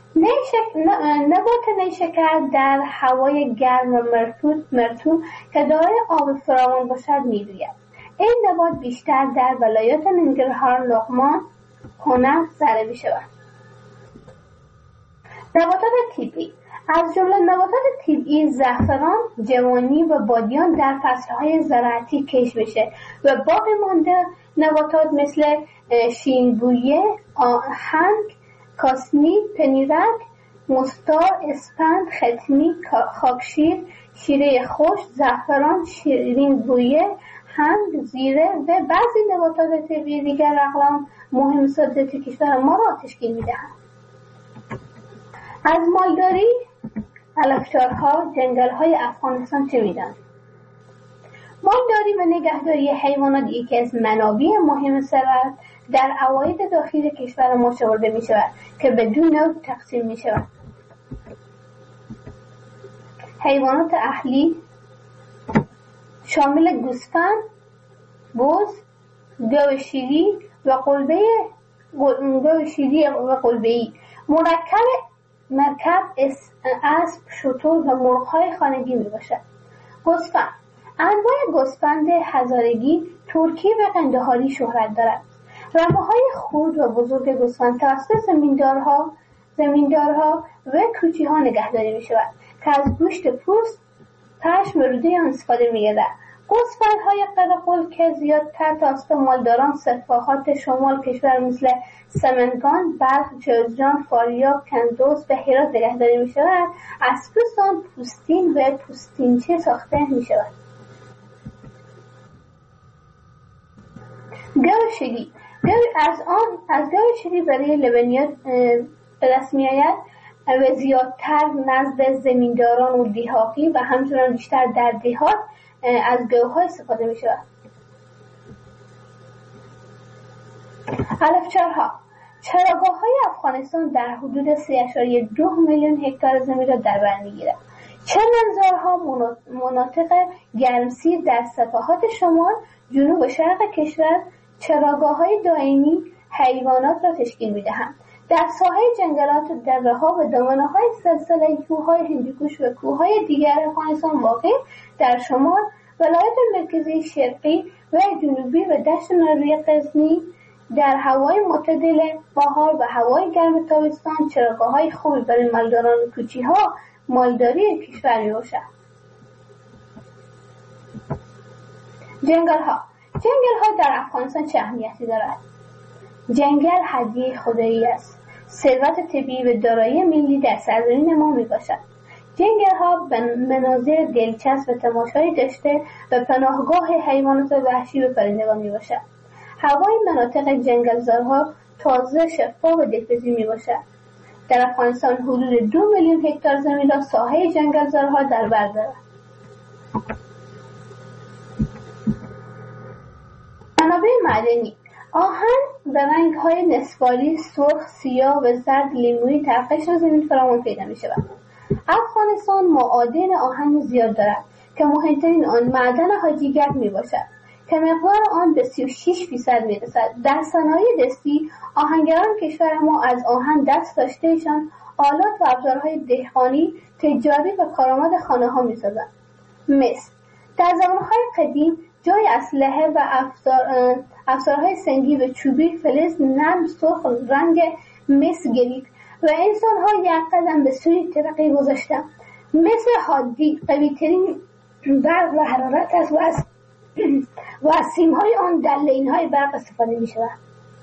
نبات نیشکر در هوای گرم و مرطوب که دارای آب فراوان باشد می‌روید. این نبات بیشتر در ولایات ننگرهار، لغمان، کنر زرع می‌شود. نباتات طبیعی از جمله نباتات طبیعی زعفران، جوانی و بادیان در فصل‌های زراعتی کشت میشه و باقی مانده نباتات مثل شینبویه، آهنگ، کاسنی، پنیرک، مستار، اسپند، ختمی، خاکشیر، شیره خشک، زعفران، شیرین بویه، هنگ، زیره و بعضی نباتات طبیعی دیگر اقلام مهم صادراتی کشور ما را تشکیل می‌دهند. از مالداری، علفچارها، جنگل‌های افغانستان چه می‌دانید؟ مالداری و نگهداری حیوانات یکی از منابع مهم ثروت در عواید داخلی کشور ما شمرده می‌شود که به دو نوع تقسیم می‌شود. حیوانات اهلی شامل گوسفند، بز، گاو شیری و قلبه‌ای، مرکب، اسب، شتر و مرغ‌های خانگی میباشد. گوسفند انواع گوسفند هزارگی، ترکی و قندهاری شهرت دارد. رمه‌های خرد و بزرگ گوسفند توسط زمیندارها و کوچی‌ها نگهداری می‌شود که از گوشت پوست، پشم و روده آن استفاده می‌گردد. گوسفندهای قرقل که زیادتر توسط مالداران سفاحات شمال کشور مثل سمنگان، بلخ، جوزجان، فاریاب، کندوز و هرات نگهداری می‌شود، از پوست آن پوستین و پوستینچه ساخته می‌شود. گاو شیری از گاو شیری برای لبنیات به دست می‌آید و زیادتر نزد زمینداران و دیهاتی و همچنان بیشتر در دیهات از گاوها استفاده می شود. علفچارها چراگاه‌های افغانستان در حدود 3.2 میلیون هکتار زمین را در بر می‌گیرد. چمنزارها مناطق گرمسیر در سواحل شمال، جنوب و شرق کشور چراگاه‌های دائمی حیوانات را تشکیل می‌دهند. در ساحه جنگلات، دره‌ها و دامنه‌های سلسله کوه‌های هندوکش و کوه‌های دیگر افغانستان واقع در شمال، ولایات مرکزی، شرقی و جنوبی و دشت ناروی غزنی در هوای معتدل بهار و هوای گرم تابستان چراگاه‌های خوبی برای مالداران کوچی‌ها مالداری کشور می‌باشد. جنگل‌ها در افغانستان چه اهمیتی دارد؟ جنگل هدیه خدایی است. ثروت طبیعی و دارایی ملی در سرزمین ما میباشد. جنگل‌ها به مناظر دلچسب و تماشایی داشته و پناهگاه حیوانات وحشی و پرندگان میباشد. هوای مناطق جنگلزارها تازه، شفاف و دلپذیر میباشد. در افغانستان حدود 2 میلیون هکتار زمین را ساحه جنگلزارها در بر دارد. منابع معدنی آهن به رنگ‌های نصفاری، سرخ، سیاه و زرد لیمویی در قشر زمین فراوان پیدا می‌شود. افغانستان معادن آهن زیاد دارد که مهمترین آن معدن حاجیگرد میباشد که مقدار آن به 36% میرسد. در صنایع دستی آهنگران کشور ما از آهن دست داشتهشان آلات و ابزارهای دهقانی، تجاری و کارآمد خانه‌ها می‌سازند. مس در زمانهای قدیم جای اسلحه و افزارهای سنگی و چوبی فلز نرم سرخ رنگ مس گرفت و انسان‌ها یک قدم به سوی ترقی گذاشتند. مس حادی قوی‌ترین برق و حرارت است و از سیم‌های آن در لین‌های برق استفاده می‌شود.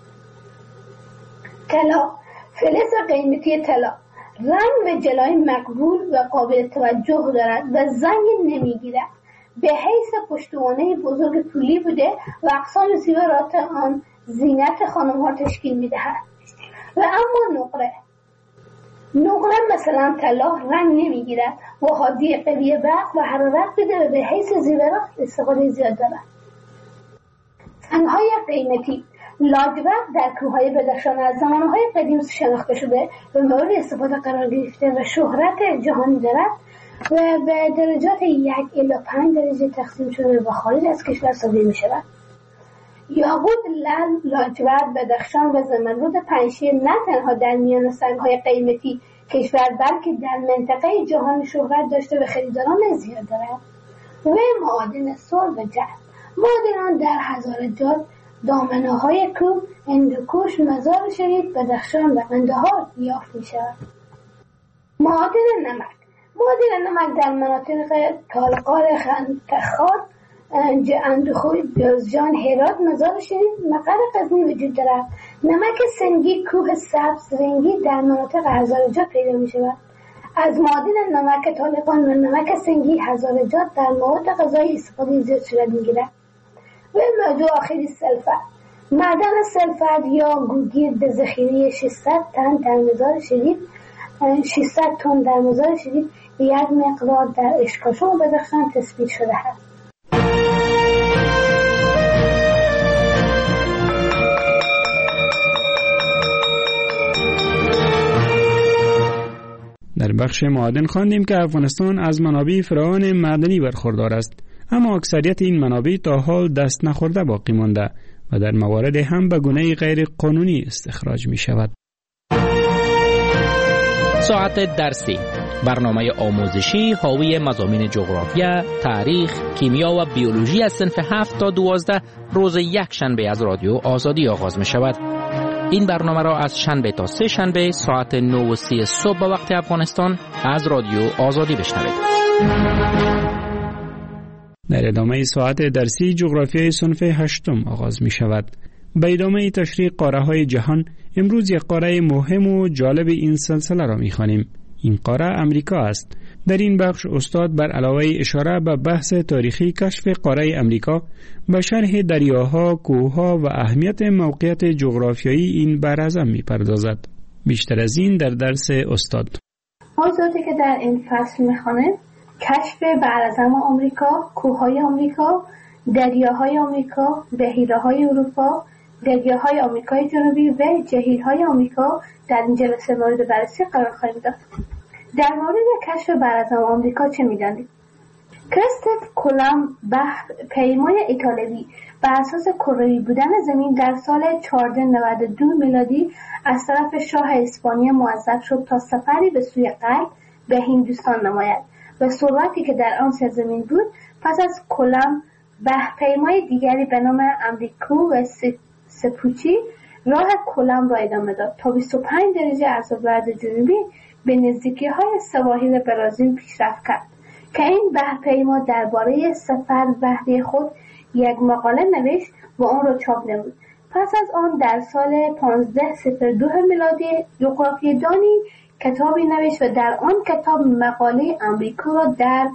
طلا فلز قیمتی طلا رنگ و جلای مقبول و قابل توجه دارد و زنگ نمی‌گیرد. به حیث پشتوانه بزرگ پولی بوده و اقسام زیورات آن زینت خانم ها تشکیل میدهد. و اما نقره مثلا طلا رنگ نمیگیرد و حادی قوی برق و حرارت بده و به حیث زیورات استفاده زیاد دارد. سنگ‌های قیمتی لاجورد در کوههای بدخشان از زمانهای قدیم شناخته شده و مورد استفاده قرار گرفته و شهرت جهانی دارد و به درجات 1 الی 5 درجه تقسیم شده و خارج از کشور صادر می شود. یاقوت، لعل، لاجورد، بدخشان و زمرد پنجشیر نه تنها در میان سنگ‌های قیمتی کشور بلکه در منطقه جهان شهرت داشته و خریداران زیاد دارد. و معادن سر و جرم، معادنان در هزارجات، دامنه‌های کوه، هندوکوش، مزار شریف، بدخشان و قندهار یافت می‌شود. معادن نمک در مناطق طالقان، خندخار، اندخوی، بیازجان، هرات، مزار شریف، مقر قزوین وجود دارد. نمک سنگی کوه سبز رنگی در مناطق هزارجات پیدا می‌شود. از معادن نمک طالقان و نمک سنگی هزارجات در مواد غذایی استفاده زیاد صورت می‌گیرد. و موضوع آخری سلفر. معدن سلفر یا گوگیر به ذخیره 600 تن در مزار شریف 600 تن در مزار شریف به یک مقدار در اشکاشان و بدخشان تثبیت شده است. در بخش معادن خواندیم که افغانستان از منابع فراوان معدنی برخوردار است، اما اکثریت این منابع تا حال دست نخورده باقی مانده و در موارد هم به گونه غیر قانونی استخراج می شود. ساعت درسی، برنامه آموزشی حاوی مضامین جغرافیا، تاریخ، کیمیا و بیولوژی از صنف 7 تا 12 روز یک شنبه از رادیو آزادی آغاز می شود. این برنامه را از شنبه تا سه شنبه ساعت 9:30 صبح به وقت افغانستان از رادیو آزادی بشنوید. در ادامه ساعت درسی جغرافیای صنف 8 آغاز می شود. به ادامه تشریح قاره های جهان امروز یک قاره مهم و جالب این سلسله را می خوانیم. این قاره امریکا است. در این بخش استاد بر علاوه اشاره به بحث تاریخی کشف قاره امریکا به شرح دریاها، کوهها و اهمیت موقعیت جغرافیایی این براعظم می پردازد. بیشتر از این در درس استاد. موضوعاتی که در این فصل می خوانیم: کشف براعظم آمریکا، کوههای آمریکا، دریاهای آمریکا، بحیره‌های اروپا، دریاهای آمریکای جنوبی و جزیره‌های آمریکا در این جلسه مورد بررسی قرار خواهیم داد. در مورد کشف براعظم آمریکا چه می‌دانید؟ کریستوف کلمب پیمای ایتالیایی بر اساس کروی بودن زمین در سال 1492 میلادی از طرف شاه اسپانیا موظف شد تا سفری به سوی غرب به هندوستان نماید و ثروتی که در آن سرزمین بود. پس از کلمب پیمای دیگری به نام امریکو و سپوچی راه کلمب را ادامه داد تا 25 درجه از ابعاد جنوبی به نزدیکی‌های سواحل برزیل پیشرفت کرد که این بحرپیما درباره سفر بحری خود یک مقاله نوشت و آن را چاپ نمود. پس از آن در سال 1502 میلادی جغرافیه‌دانی کتابی نوشت و در آن کتاب مقاله امریکا را در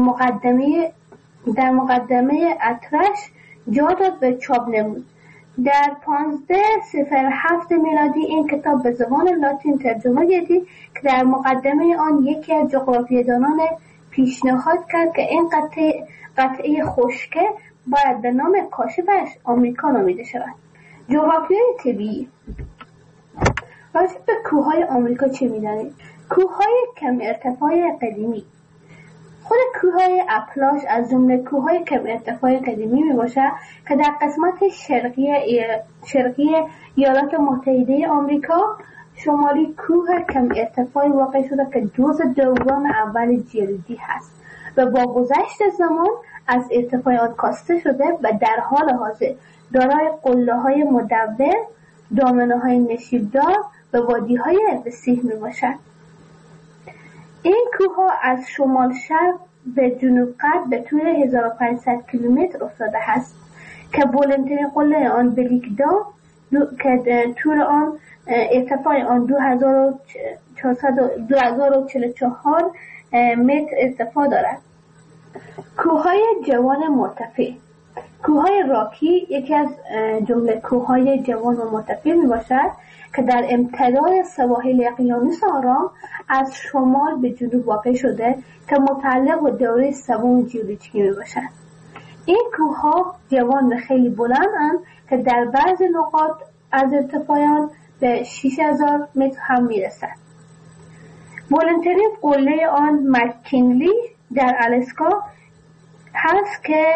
مقدمه اطرش جا داد و چاپ نمود. در 1507 میلادی این کتاب به زبان لاتین ترجمه گردید که در مقدمه آن یکی از جغرافیه‌دانان پیشنهاد کرد که این قطعه خشکه باید به نام کاشفش آمریکا نامیده شود. جغرافیای طبیعی. راجع به کوههای آمریکا چه می‌دانید؟ کوههای کم ارتفاع قدیمی. خود کوههای اپلاش از جمله کوههای کم ارتفاع قدیمی میباشد که در قسمت شرقی ایالات متحده آمریکا شمالی کوه کم ارتفاعی واقع شده که جزء دوران اول جلدی هست و با گذشت زمان از ارتفاع آن کاسته شده و در حال حاضر دارای قله‌های مدور، دامنه‌های نشیبدار و وادی‌های وسیع میباشد. این کوه‌ها از شمال شرق به جنوب غرب به طول 1500 کیلومتر افتاده است که بلندترین قله آن بلیکدا که طول آن ارتفاع آن 2044 متر ارتفاع دارد. کوههای جوان مرتفع. کوههای راکی یکی از جمله کوههای جوان و مرتفع می باشد که در امتداد سواحل اقیانوس آرام از شمال به جنوب واقع شده که متعلق به دوره سوم ژئولوژیکی می باشد. این کوهها جوان و خیلی بلندند که در بعض نقاط از ارتفاع به 6000 متر هم می رسد. بلندترین قله آن مک‌کینلی در آلاسکا هست که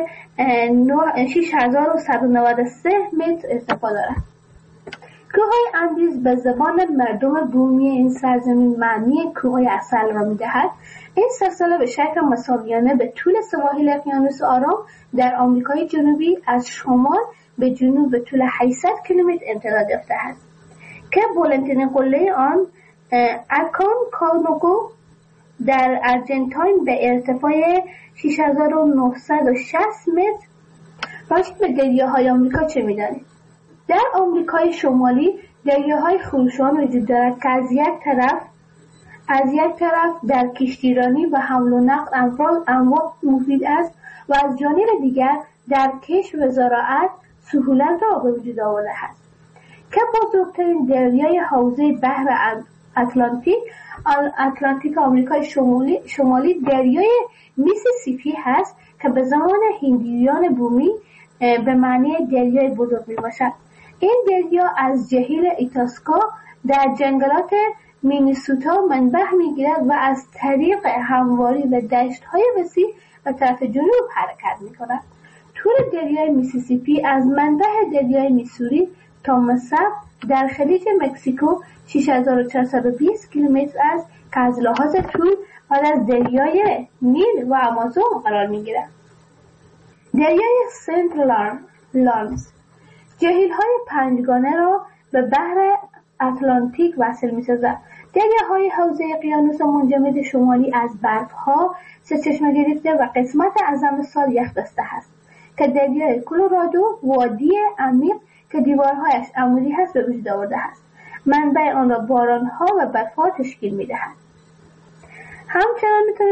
6193 متر ارتفاع دارد. کوههای اندیز به زبان مردم بومی این سرزمین معنی کوههای عسل را می‌دهد. این سلسله به شکل مساویانه به طول سواحل اقیانوس آرام در آمریکای جنوبی از شمال به جنوب به طول 800 کیلومتر امتداد یافته است که بلندترین قله آن اکونکاگوآ در آرژانتین به ارتفاع 6960 متر. راجع به دریاهای آمریکا چه می‌دانید؟ در آمریکای شمالی دریاهای خروشان وجود دارد که از یک طرف در کشتیرانی و حمل و نقل انواع مفید است و از جانب دیگر در کشت و زراعت سهولت را به وجود آورده است که بزرگترین دریای حوزه بحر اتلانتیک آمریکای شمالی دریای میسیسیپی هست که به زمان هندیان بومی به معنی دریای بزرگ می باشد. این دریا از جهیل ایتاسکا در جنگلات مینیسوتا منبع می گیرد و از طریق همواری و دشت‌های وسیع به طرف جنوب حرکت می کند. طول دریای میسیسیپی از منبع دریای میسوری تا مصب در خلیج مکزیکو 6420 کیلومتر است که از لحاظ طول بعد از دریای نیل و آمازون قرار می گیرد. دریای سنت لارنس جهیل‌های پنجگانه را به بحر اتلانتیک وصل می‌سازد. دریاهای حوزه اقیانوس منجمد شمالی از برف‌ها سرچشمه گرفته و قسمت اعظم سال یخ‌بسته است که دریای کلرادو وادی عمیق که دیوارهایش عمودی هست به وجود آورده است. منبع آن را باران‌ها و برف‌ها تشکیل می‌دهد. همچنان می‌تونیم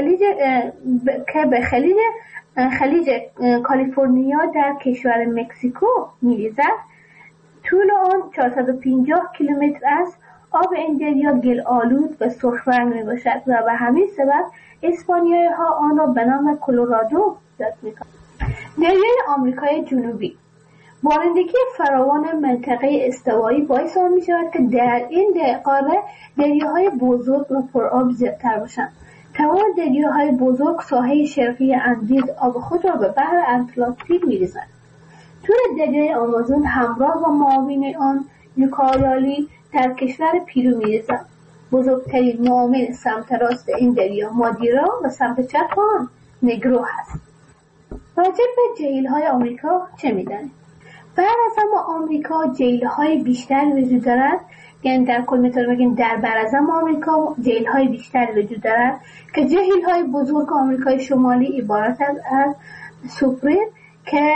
بگیم خلیج کالیفرنیا در کشور مکزیکو می‌ریزد. طول آن 450 کیلومتر است. آب این دریا گل آلود و سرخ رنگ میباشد و به همین سبب اسپانیایی ها آن را به نام کلرادو یاد میکنند. دریای آمریکای جنوبی بارندگی فراوان منطقه استوایی باعث آن میشود که در این قاره دریاهای بزرگ و پرآب زیادتر باشند. تمام دریاهای بزرگ ساحه شرقی اندیز آب خود را به بحر اتلانتیک می‌ریزند. طول دریای آمازون همراه با معاون آن یوکایالی در کشور پیرو می‌ریزد. بزرگترین معاون سمت راست این دریا مادیرا و سمت چپ آن نگرو هست. راجع به جهیل‌های آمریکا چه می‌دانید؟ براعظم آمریکا جهیل‌های بیشتری وجود دارد. یعنی در کل میتونیم بگیم در براعظم آمریکا جهیل‌های بیشتری وجود دارد که جهیل‌های بزرگ آمریکای شمالی عبارت از سوپریر که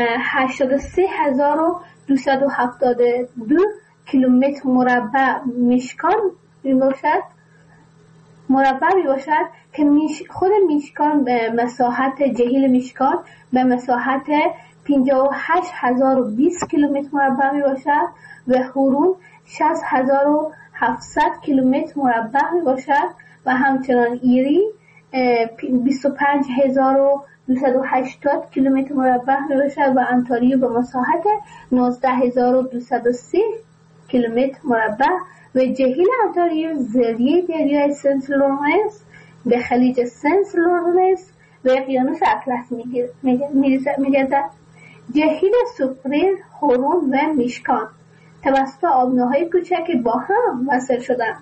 83272 کیلومتر مربع میشکان میباشد که خود میشکان به مساحت جهیل میشکان به مساحت 58020 کیلومتر مربع میباشد و هورون 60700 کیلومتر مربع میباشد و همچنان ایری 25280 کیلومتر مربع میباشد و انتاریو به مساحت 19230 کیلومتر مربع و جهیل انتاریو ذریعه دریای سنت لورنس به خلیج سنت لورنس و اقیانوس اطلس می‌گردد. جهیل سوپریر، هورون و میشکان توسط آبنه‌های کوچک با هم وصل شدند.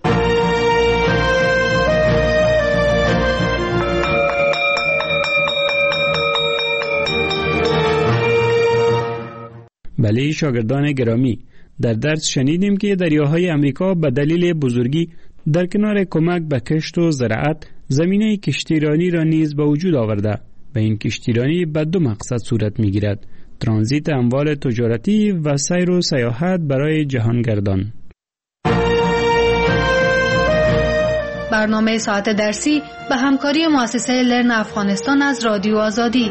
بله شاگردان گرامی، در درس شنیدیم که دریاهای امریکا به دلیل بزرگی در کنار کمک به کشت و زراعت زمینه کشتیرانی را نیز به وجود آورده و این کشتیرانی به دو مقصد صورت می گیرد: ترانزیت اموال تجارتی و سیر و سیاحت برای جهانگردان. برنامه ساعت درسی به همکاری مؤسسه لرن افغانستان از رادیو آزادی.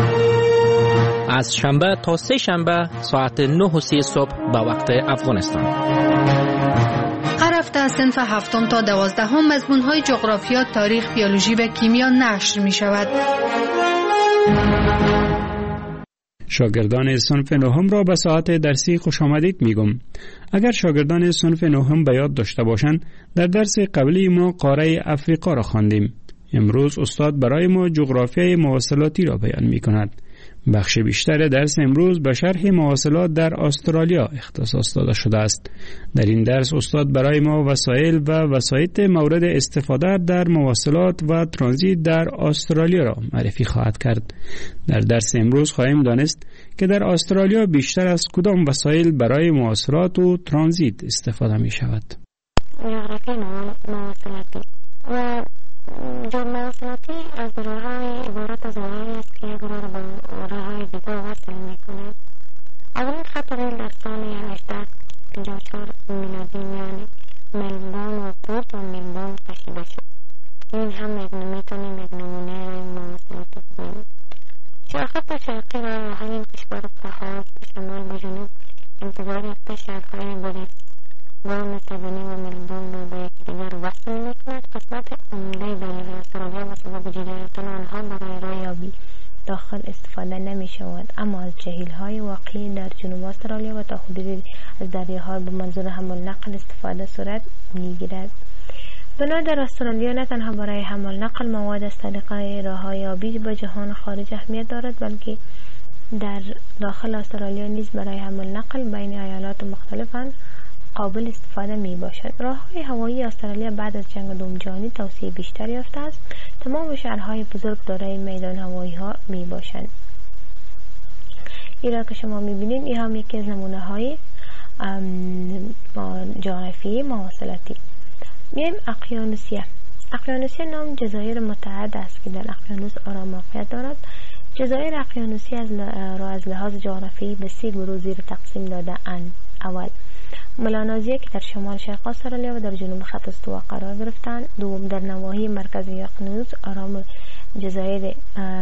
از شنبه تا سه شنبه ساعت 9:30 صبح به وقت افغانستان. هر هفته از صنف 7 تا 12 مضمون‌های جغرافیا، تاریخ، بیولوژی و کیمیا نشر می‌شود. شاگردان صنف 9 را به ساعت درسی خوش آمدید میگم. اگر شاگردان صنف 9 به یاد داشته باشند، در درس قبلی ما قاره افریقا را خواندیم. امروز استاد برای ما جغرافیای مواصلاتی را بیان می‌کند. بخش بیشتر درس امروز به شرح مواصلات در استرالیا اختصاص داده شده است. در این درس استاد برای ما وسایل و وسایط مورد استفاده در مواصلات و ترانزیت در استرالیا را معرفی خواهد کرد. در درس امروز خواهیم دانست که در استرالیا بیشتر از کدام وسایل برای مواصلات و ترانزیت استفاده می شود. مواصلاتی از راه‌های عبارت از راه‌هایی است که یک راه را با راه‌های دیگر وصل می‌کند. اولین خط ریل در سال 1854 میلادی میان ملبورن و پورت و ملبورن کشیده شد. این هم می‌تونیم یک نمونه مواصلات بگوییم. شاخط شرقی راه همین کشور کاهاز شمال به جنوب انتظار یافته شهرهای بریسبن، سیدنی و ملبورن را به یکدیگر وصل می‌کند. قسمت عمده دریای استرالیا و سبب جدیدتر آنها برای راهیابی داخل استفاده نمی‌شود، اما از جهیل‌های واقعی در جنوب استرالیا و تا حدودی از دریاها به منظور حمل نقل استفاده صورت می‌گیرد. بنا در استرالیا نه تنها برای حمل نقل مواد از طریق راه‌های آبی به جهان خارج اهمیت دارد، بلکه در داخل استرالیا نیز برای حمل نقل بین ایالات مختلف قابل استفاده می باشد. راه‌های هوایی استرالیا بعد از جنگ دوم جهانی توسعه بیشتر یافته است. تمام شهرهای بزرگ دارای میدان هوایی ها می باشند. این را که شما می بینید این هم یکی از نمونه های جغرافیایی مواصلاتی. میایم اقیانوسیه. اقیانوسیه نام جزایر متعدد است که در اقیانوس آرام موقعیت دارد. جزایر اقیانوسیه از لحاظ جغرافیایی به 3 گروه زیر تقسیم داده اند. اول، ملانزیه که در شمال شرق استرالیا و در جنوب خط استوا قرار گرفتند. دوم، در نواحی مرکزی اقیانوس آرام جزایر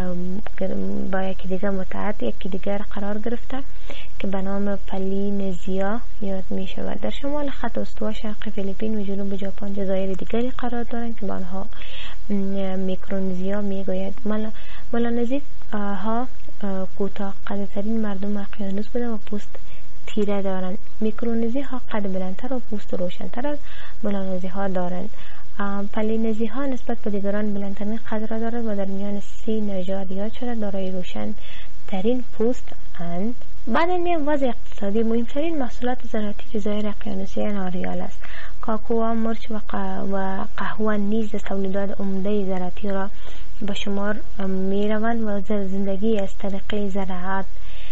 با یکی دیگر متعدد یکی دیگر قرار گرفته که به نام پولینزیا یاد می شود. در شمال خط استوا شرق فیلیپین و جنوب ژاپن جزایر دیگری قرار دارند که به آنها میکرونزیا می گوید. ملانزی ها کوتاه قدترین مردم اقیانوس بوده و پوست تیره دارند. میکرونزی ها قد بلندتر و پوست روشنتر از ملانزی ها دارند. پولینزی ها نسبت به دیگران بلندترین قد را دارد و در میان 30 نژاد یاد شده دارای روشن ترین پوست اند. بعد میان وضع اقتصادی. مهمترین محصولات زراعتی جزایر اقیانوسیه ناریال است. کاکائو، مرچ و قهوه نیز تولیدات عمده زراعتی را به شمار می روند و زندگی از طریق زراعت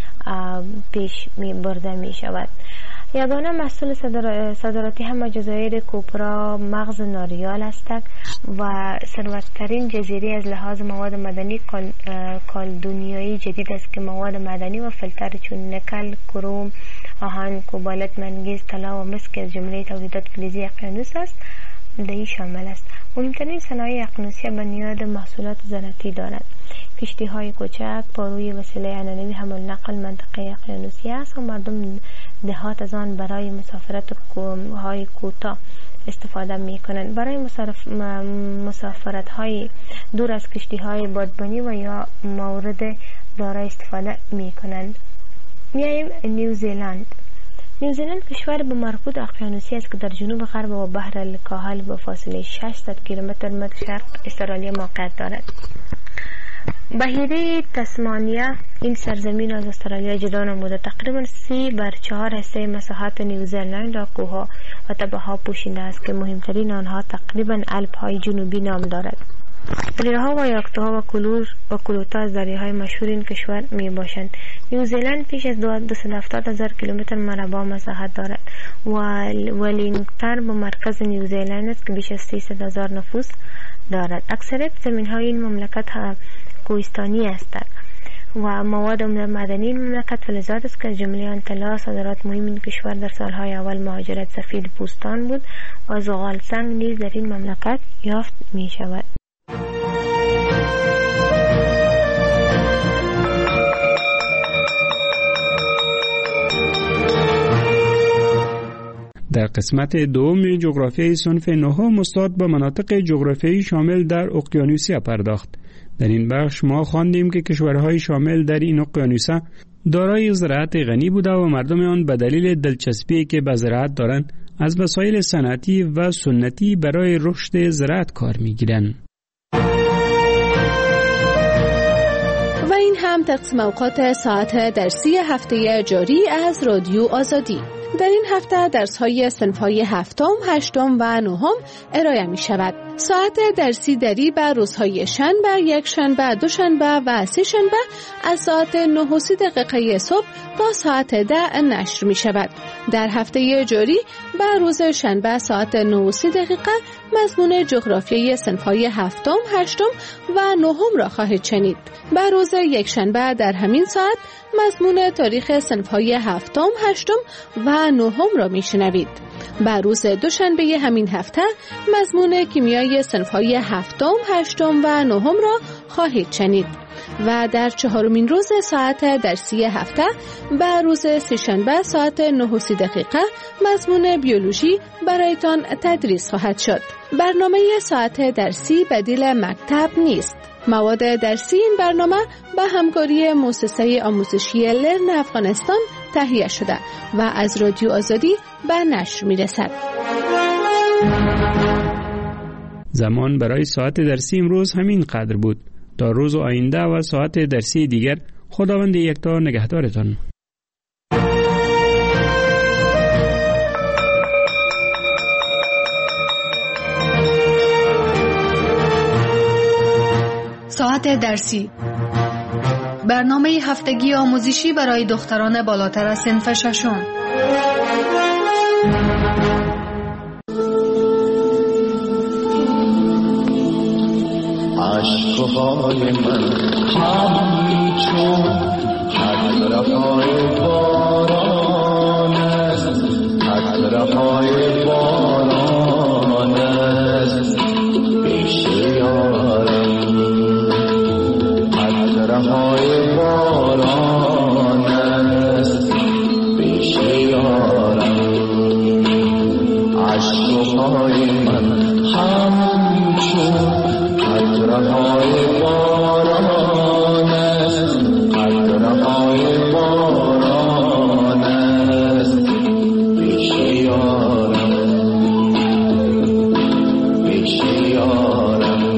پیش برده می شود. یگانه محصول صادراتی همه جزایر کوپرا مغز ناریال هستند و ثروتترین جزیره از لحاظ مواد مدنی کالدونیایی جدید است که مواد مدنی و فلتر چون نکل، کروم، آهن، کوبالت، منگیز، طلا و مسک از جمله تولیدات فلزی اقیانوس است دهی شامل است. مهمترین صنایع اقیانوسیه بنیاد محصولات زراعتی دارد. کشتی های کوچک پاروی وسیله عنعنوی حمل نقل منطقه اقیانوسیه است و مردم دهات از آن برای مسافرت های کوتاه استفاده می کنند. برای مسافرت های دور از کشتی های بادبانی و یا مورد دارا استفاده می کنند. میایم نیوزیلند. نیوزیلند کشور به مربوط اقیانوسی است که در جنوب غرب و بحر الکاهل به فاصله 600 کیلومتر شرق استرالیا موقعیت دارد. بحیره تسمانیا این سرزمین از استرالیا جدا نموده. تقریبا 3/4 حصه مساحت نیوزیلند را کوهها و تپه‌ها پوشیده است که مهمترین آنها تقریبا الپ های جنوبی نام دارد. دریاها و یاخته‌ها و کلوتا از دریاهای مشهور این کشور می باشند. نیوزیلند پیش از 270,000 کیلومتر مربع مساحت دارد. ولینگتون به مرکز نیوزیلند است که بیش از 300,000 نفوس دارد. اکثریت زمین‌های این مملکت کوهستانی هستند. و مواد معدنی مملکت فلزات است که جمله آن طلا صادرات مهم این کشور در سالهای اول مهاجرت سفید پوستان بود و زغال سنگ نیز در این مملکت یافت می شود. در قسمت دوم جغرافیای صنف نهم استاد به مناطق جغرافیایی شامل در اقیانوسیا پرداخت. در این بخش ما خواندیم که کشورهای شامل در این اقیانوسه دارای زراعت غنی بوده و مردم آن به دلیل دلچسبی که به زراعت دارند از وسایل صنعتی و سنتی برای رشد زراعت کار می‌گیرند. و این هم تقسیم اوقات ساعت درسی هفته جاری از رادیو آزادی. در این هفته درس‌های صنف‌های هفتم، هشتم و نهم ارائه می‌شود. ساعت درسی دری بر روزهای شنبه، یکشنبه، دوشنبه و سه‌شنبه از ساعت 9:30 صبح تا ساعت 10 نشر می‌شود. در هفته جاری بر روز شنبه ساعت 9:30 مضمون جغرافیای صنف‌های هفتم، هشتم و نهم را خواهید شنید. بر روز یکشنبه در همین ساعت مضمون تاریخ صنف‌های هفتم، هشتم و نهم را میشنوید. بر روز دوشنبه همین هفته مضمون کیمیای صنف‌های هفتم، هشتم و نهم را خواهید شنید. و در چهارمین روز ساعت درسی هفته بر روز سه‌شنبه ساعت 9:30 مضمون بیولوژی برایتان تدریس خواهد شد. برنامه ساعت درسی بدیل مکتب نیست. مواد درسی این برنامه به همکاری مؤسسه آموزشی لرن افغانستان تهیه شده و از رادیو آزادی به نشر می‌رسد. زمان برای ساعت درسی امروز همین قدر بود. تا روز آینده و ساعت درسی دیگر خداوند یکتا نگهدارتان. ساعت درسی، برنامه هفتگی آموزشی برای دختران بالاتر از صنف ششم. عشقهای من همچون قطره‌های باران است، قطره‌های باران است پیش یارم، قطره‌های باران است پیش یارم. عشقهای من همچون قطره‌های باران است، قطره‌های باران است پیش یارم، پیش یارم.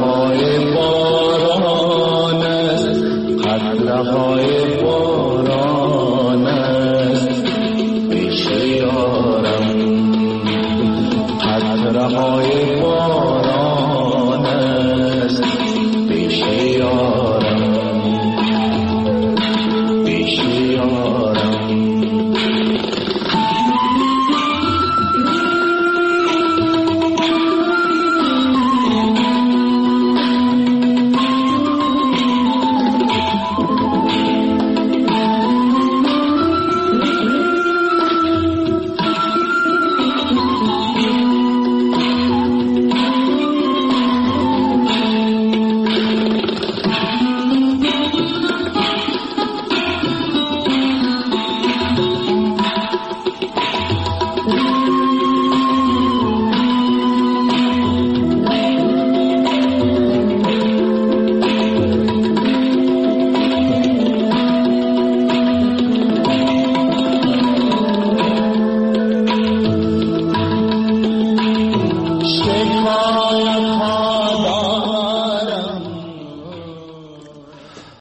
قطره‌های باران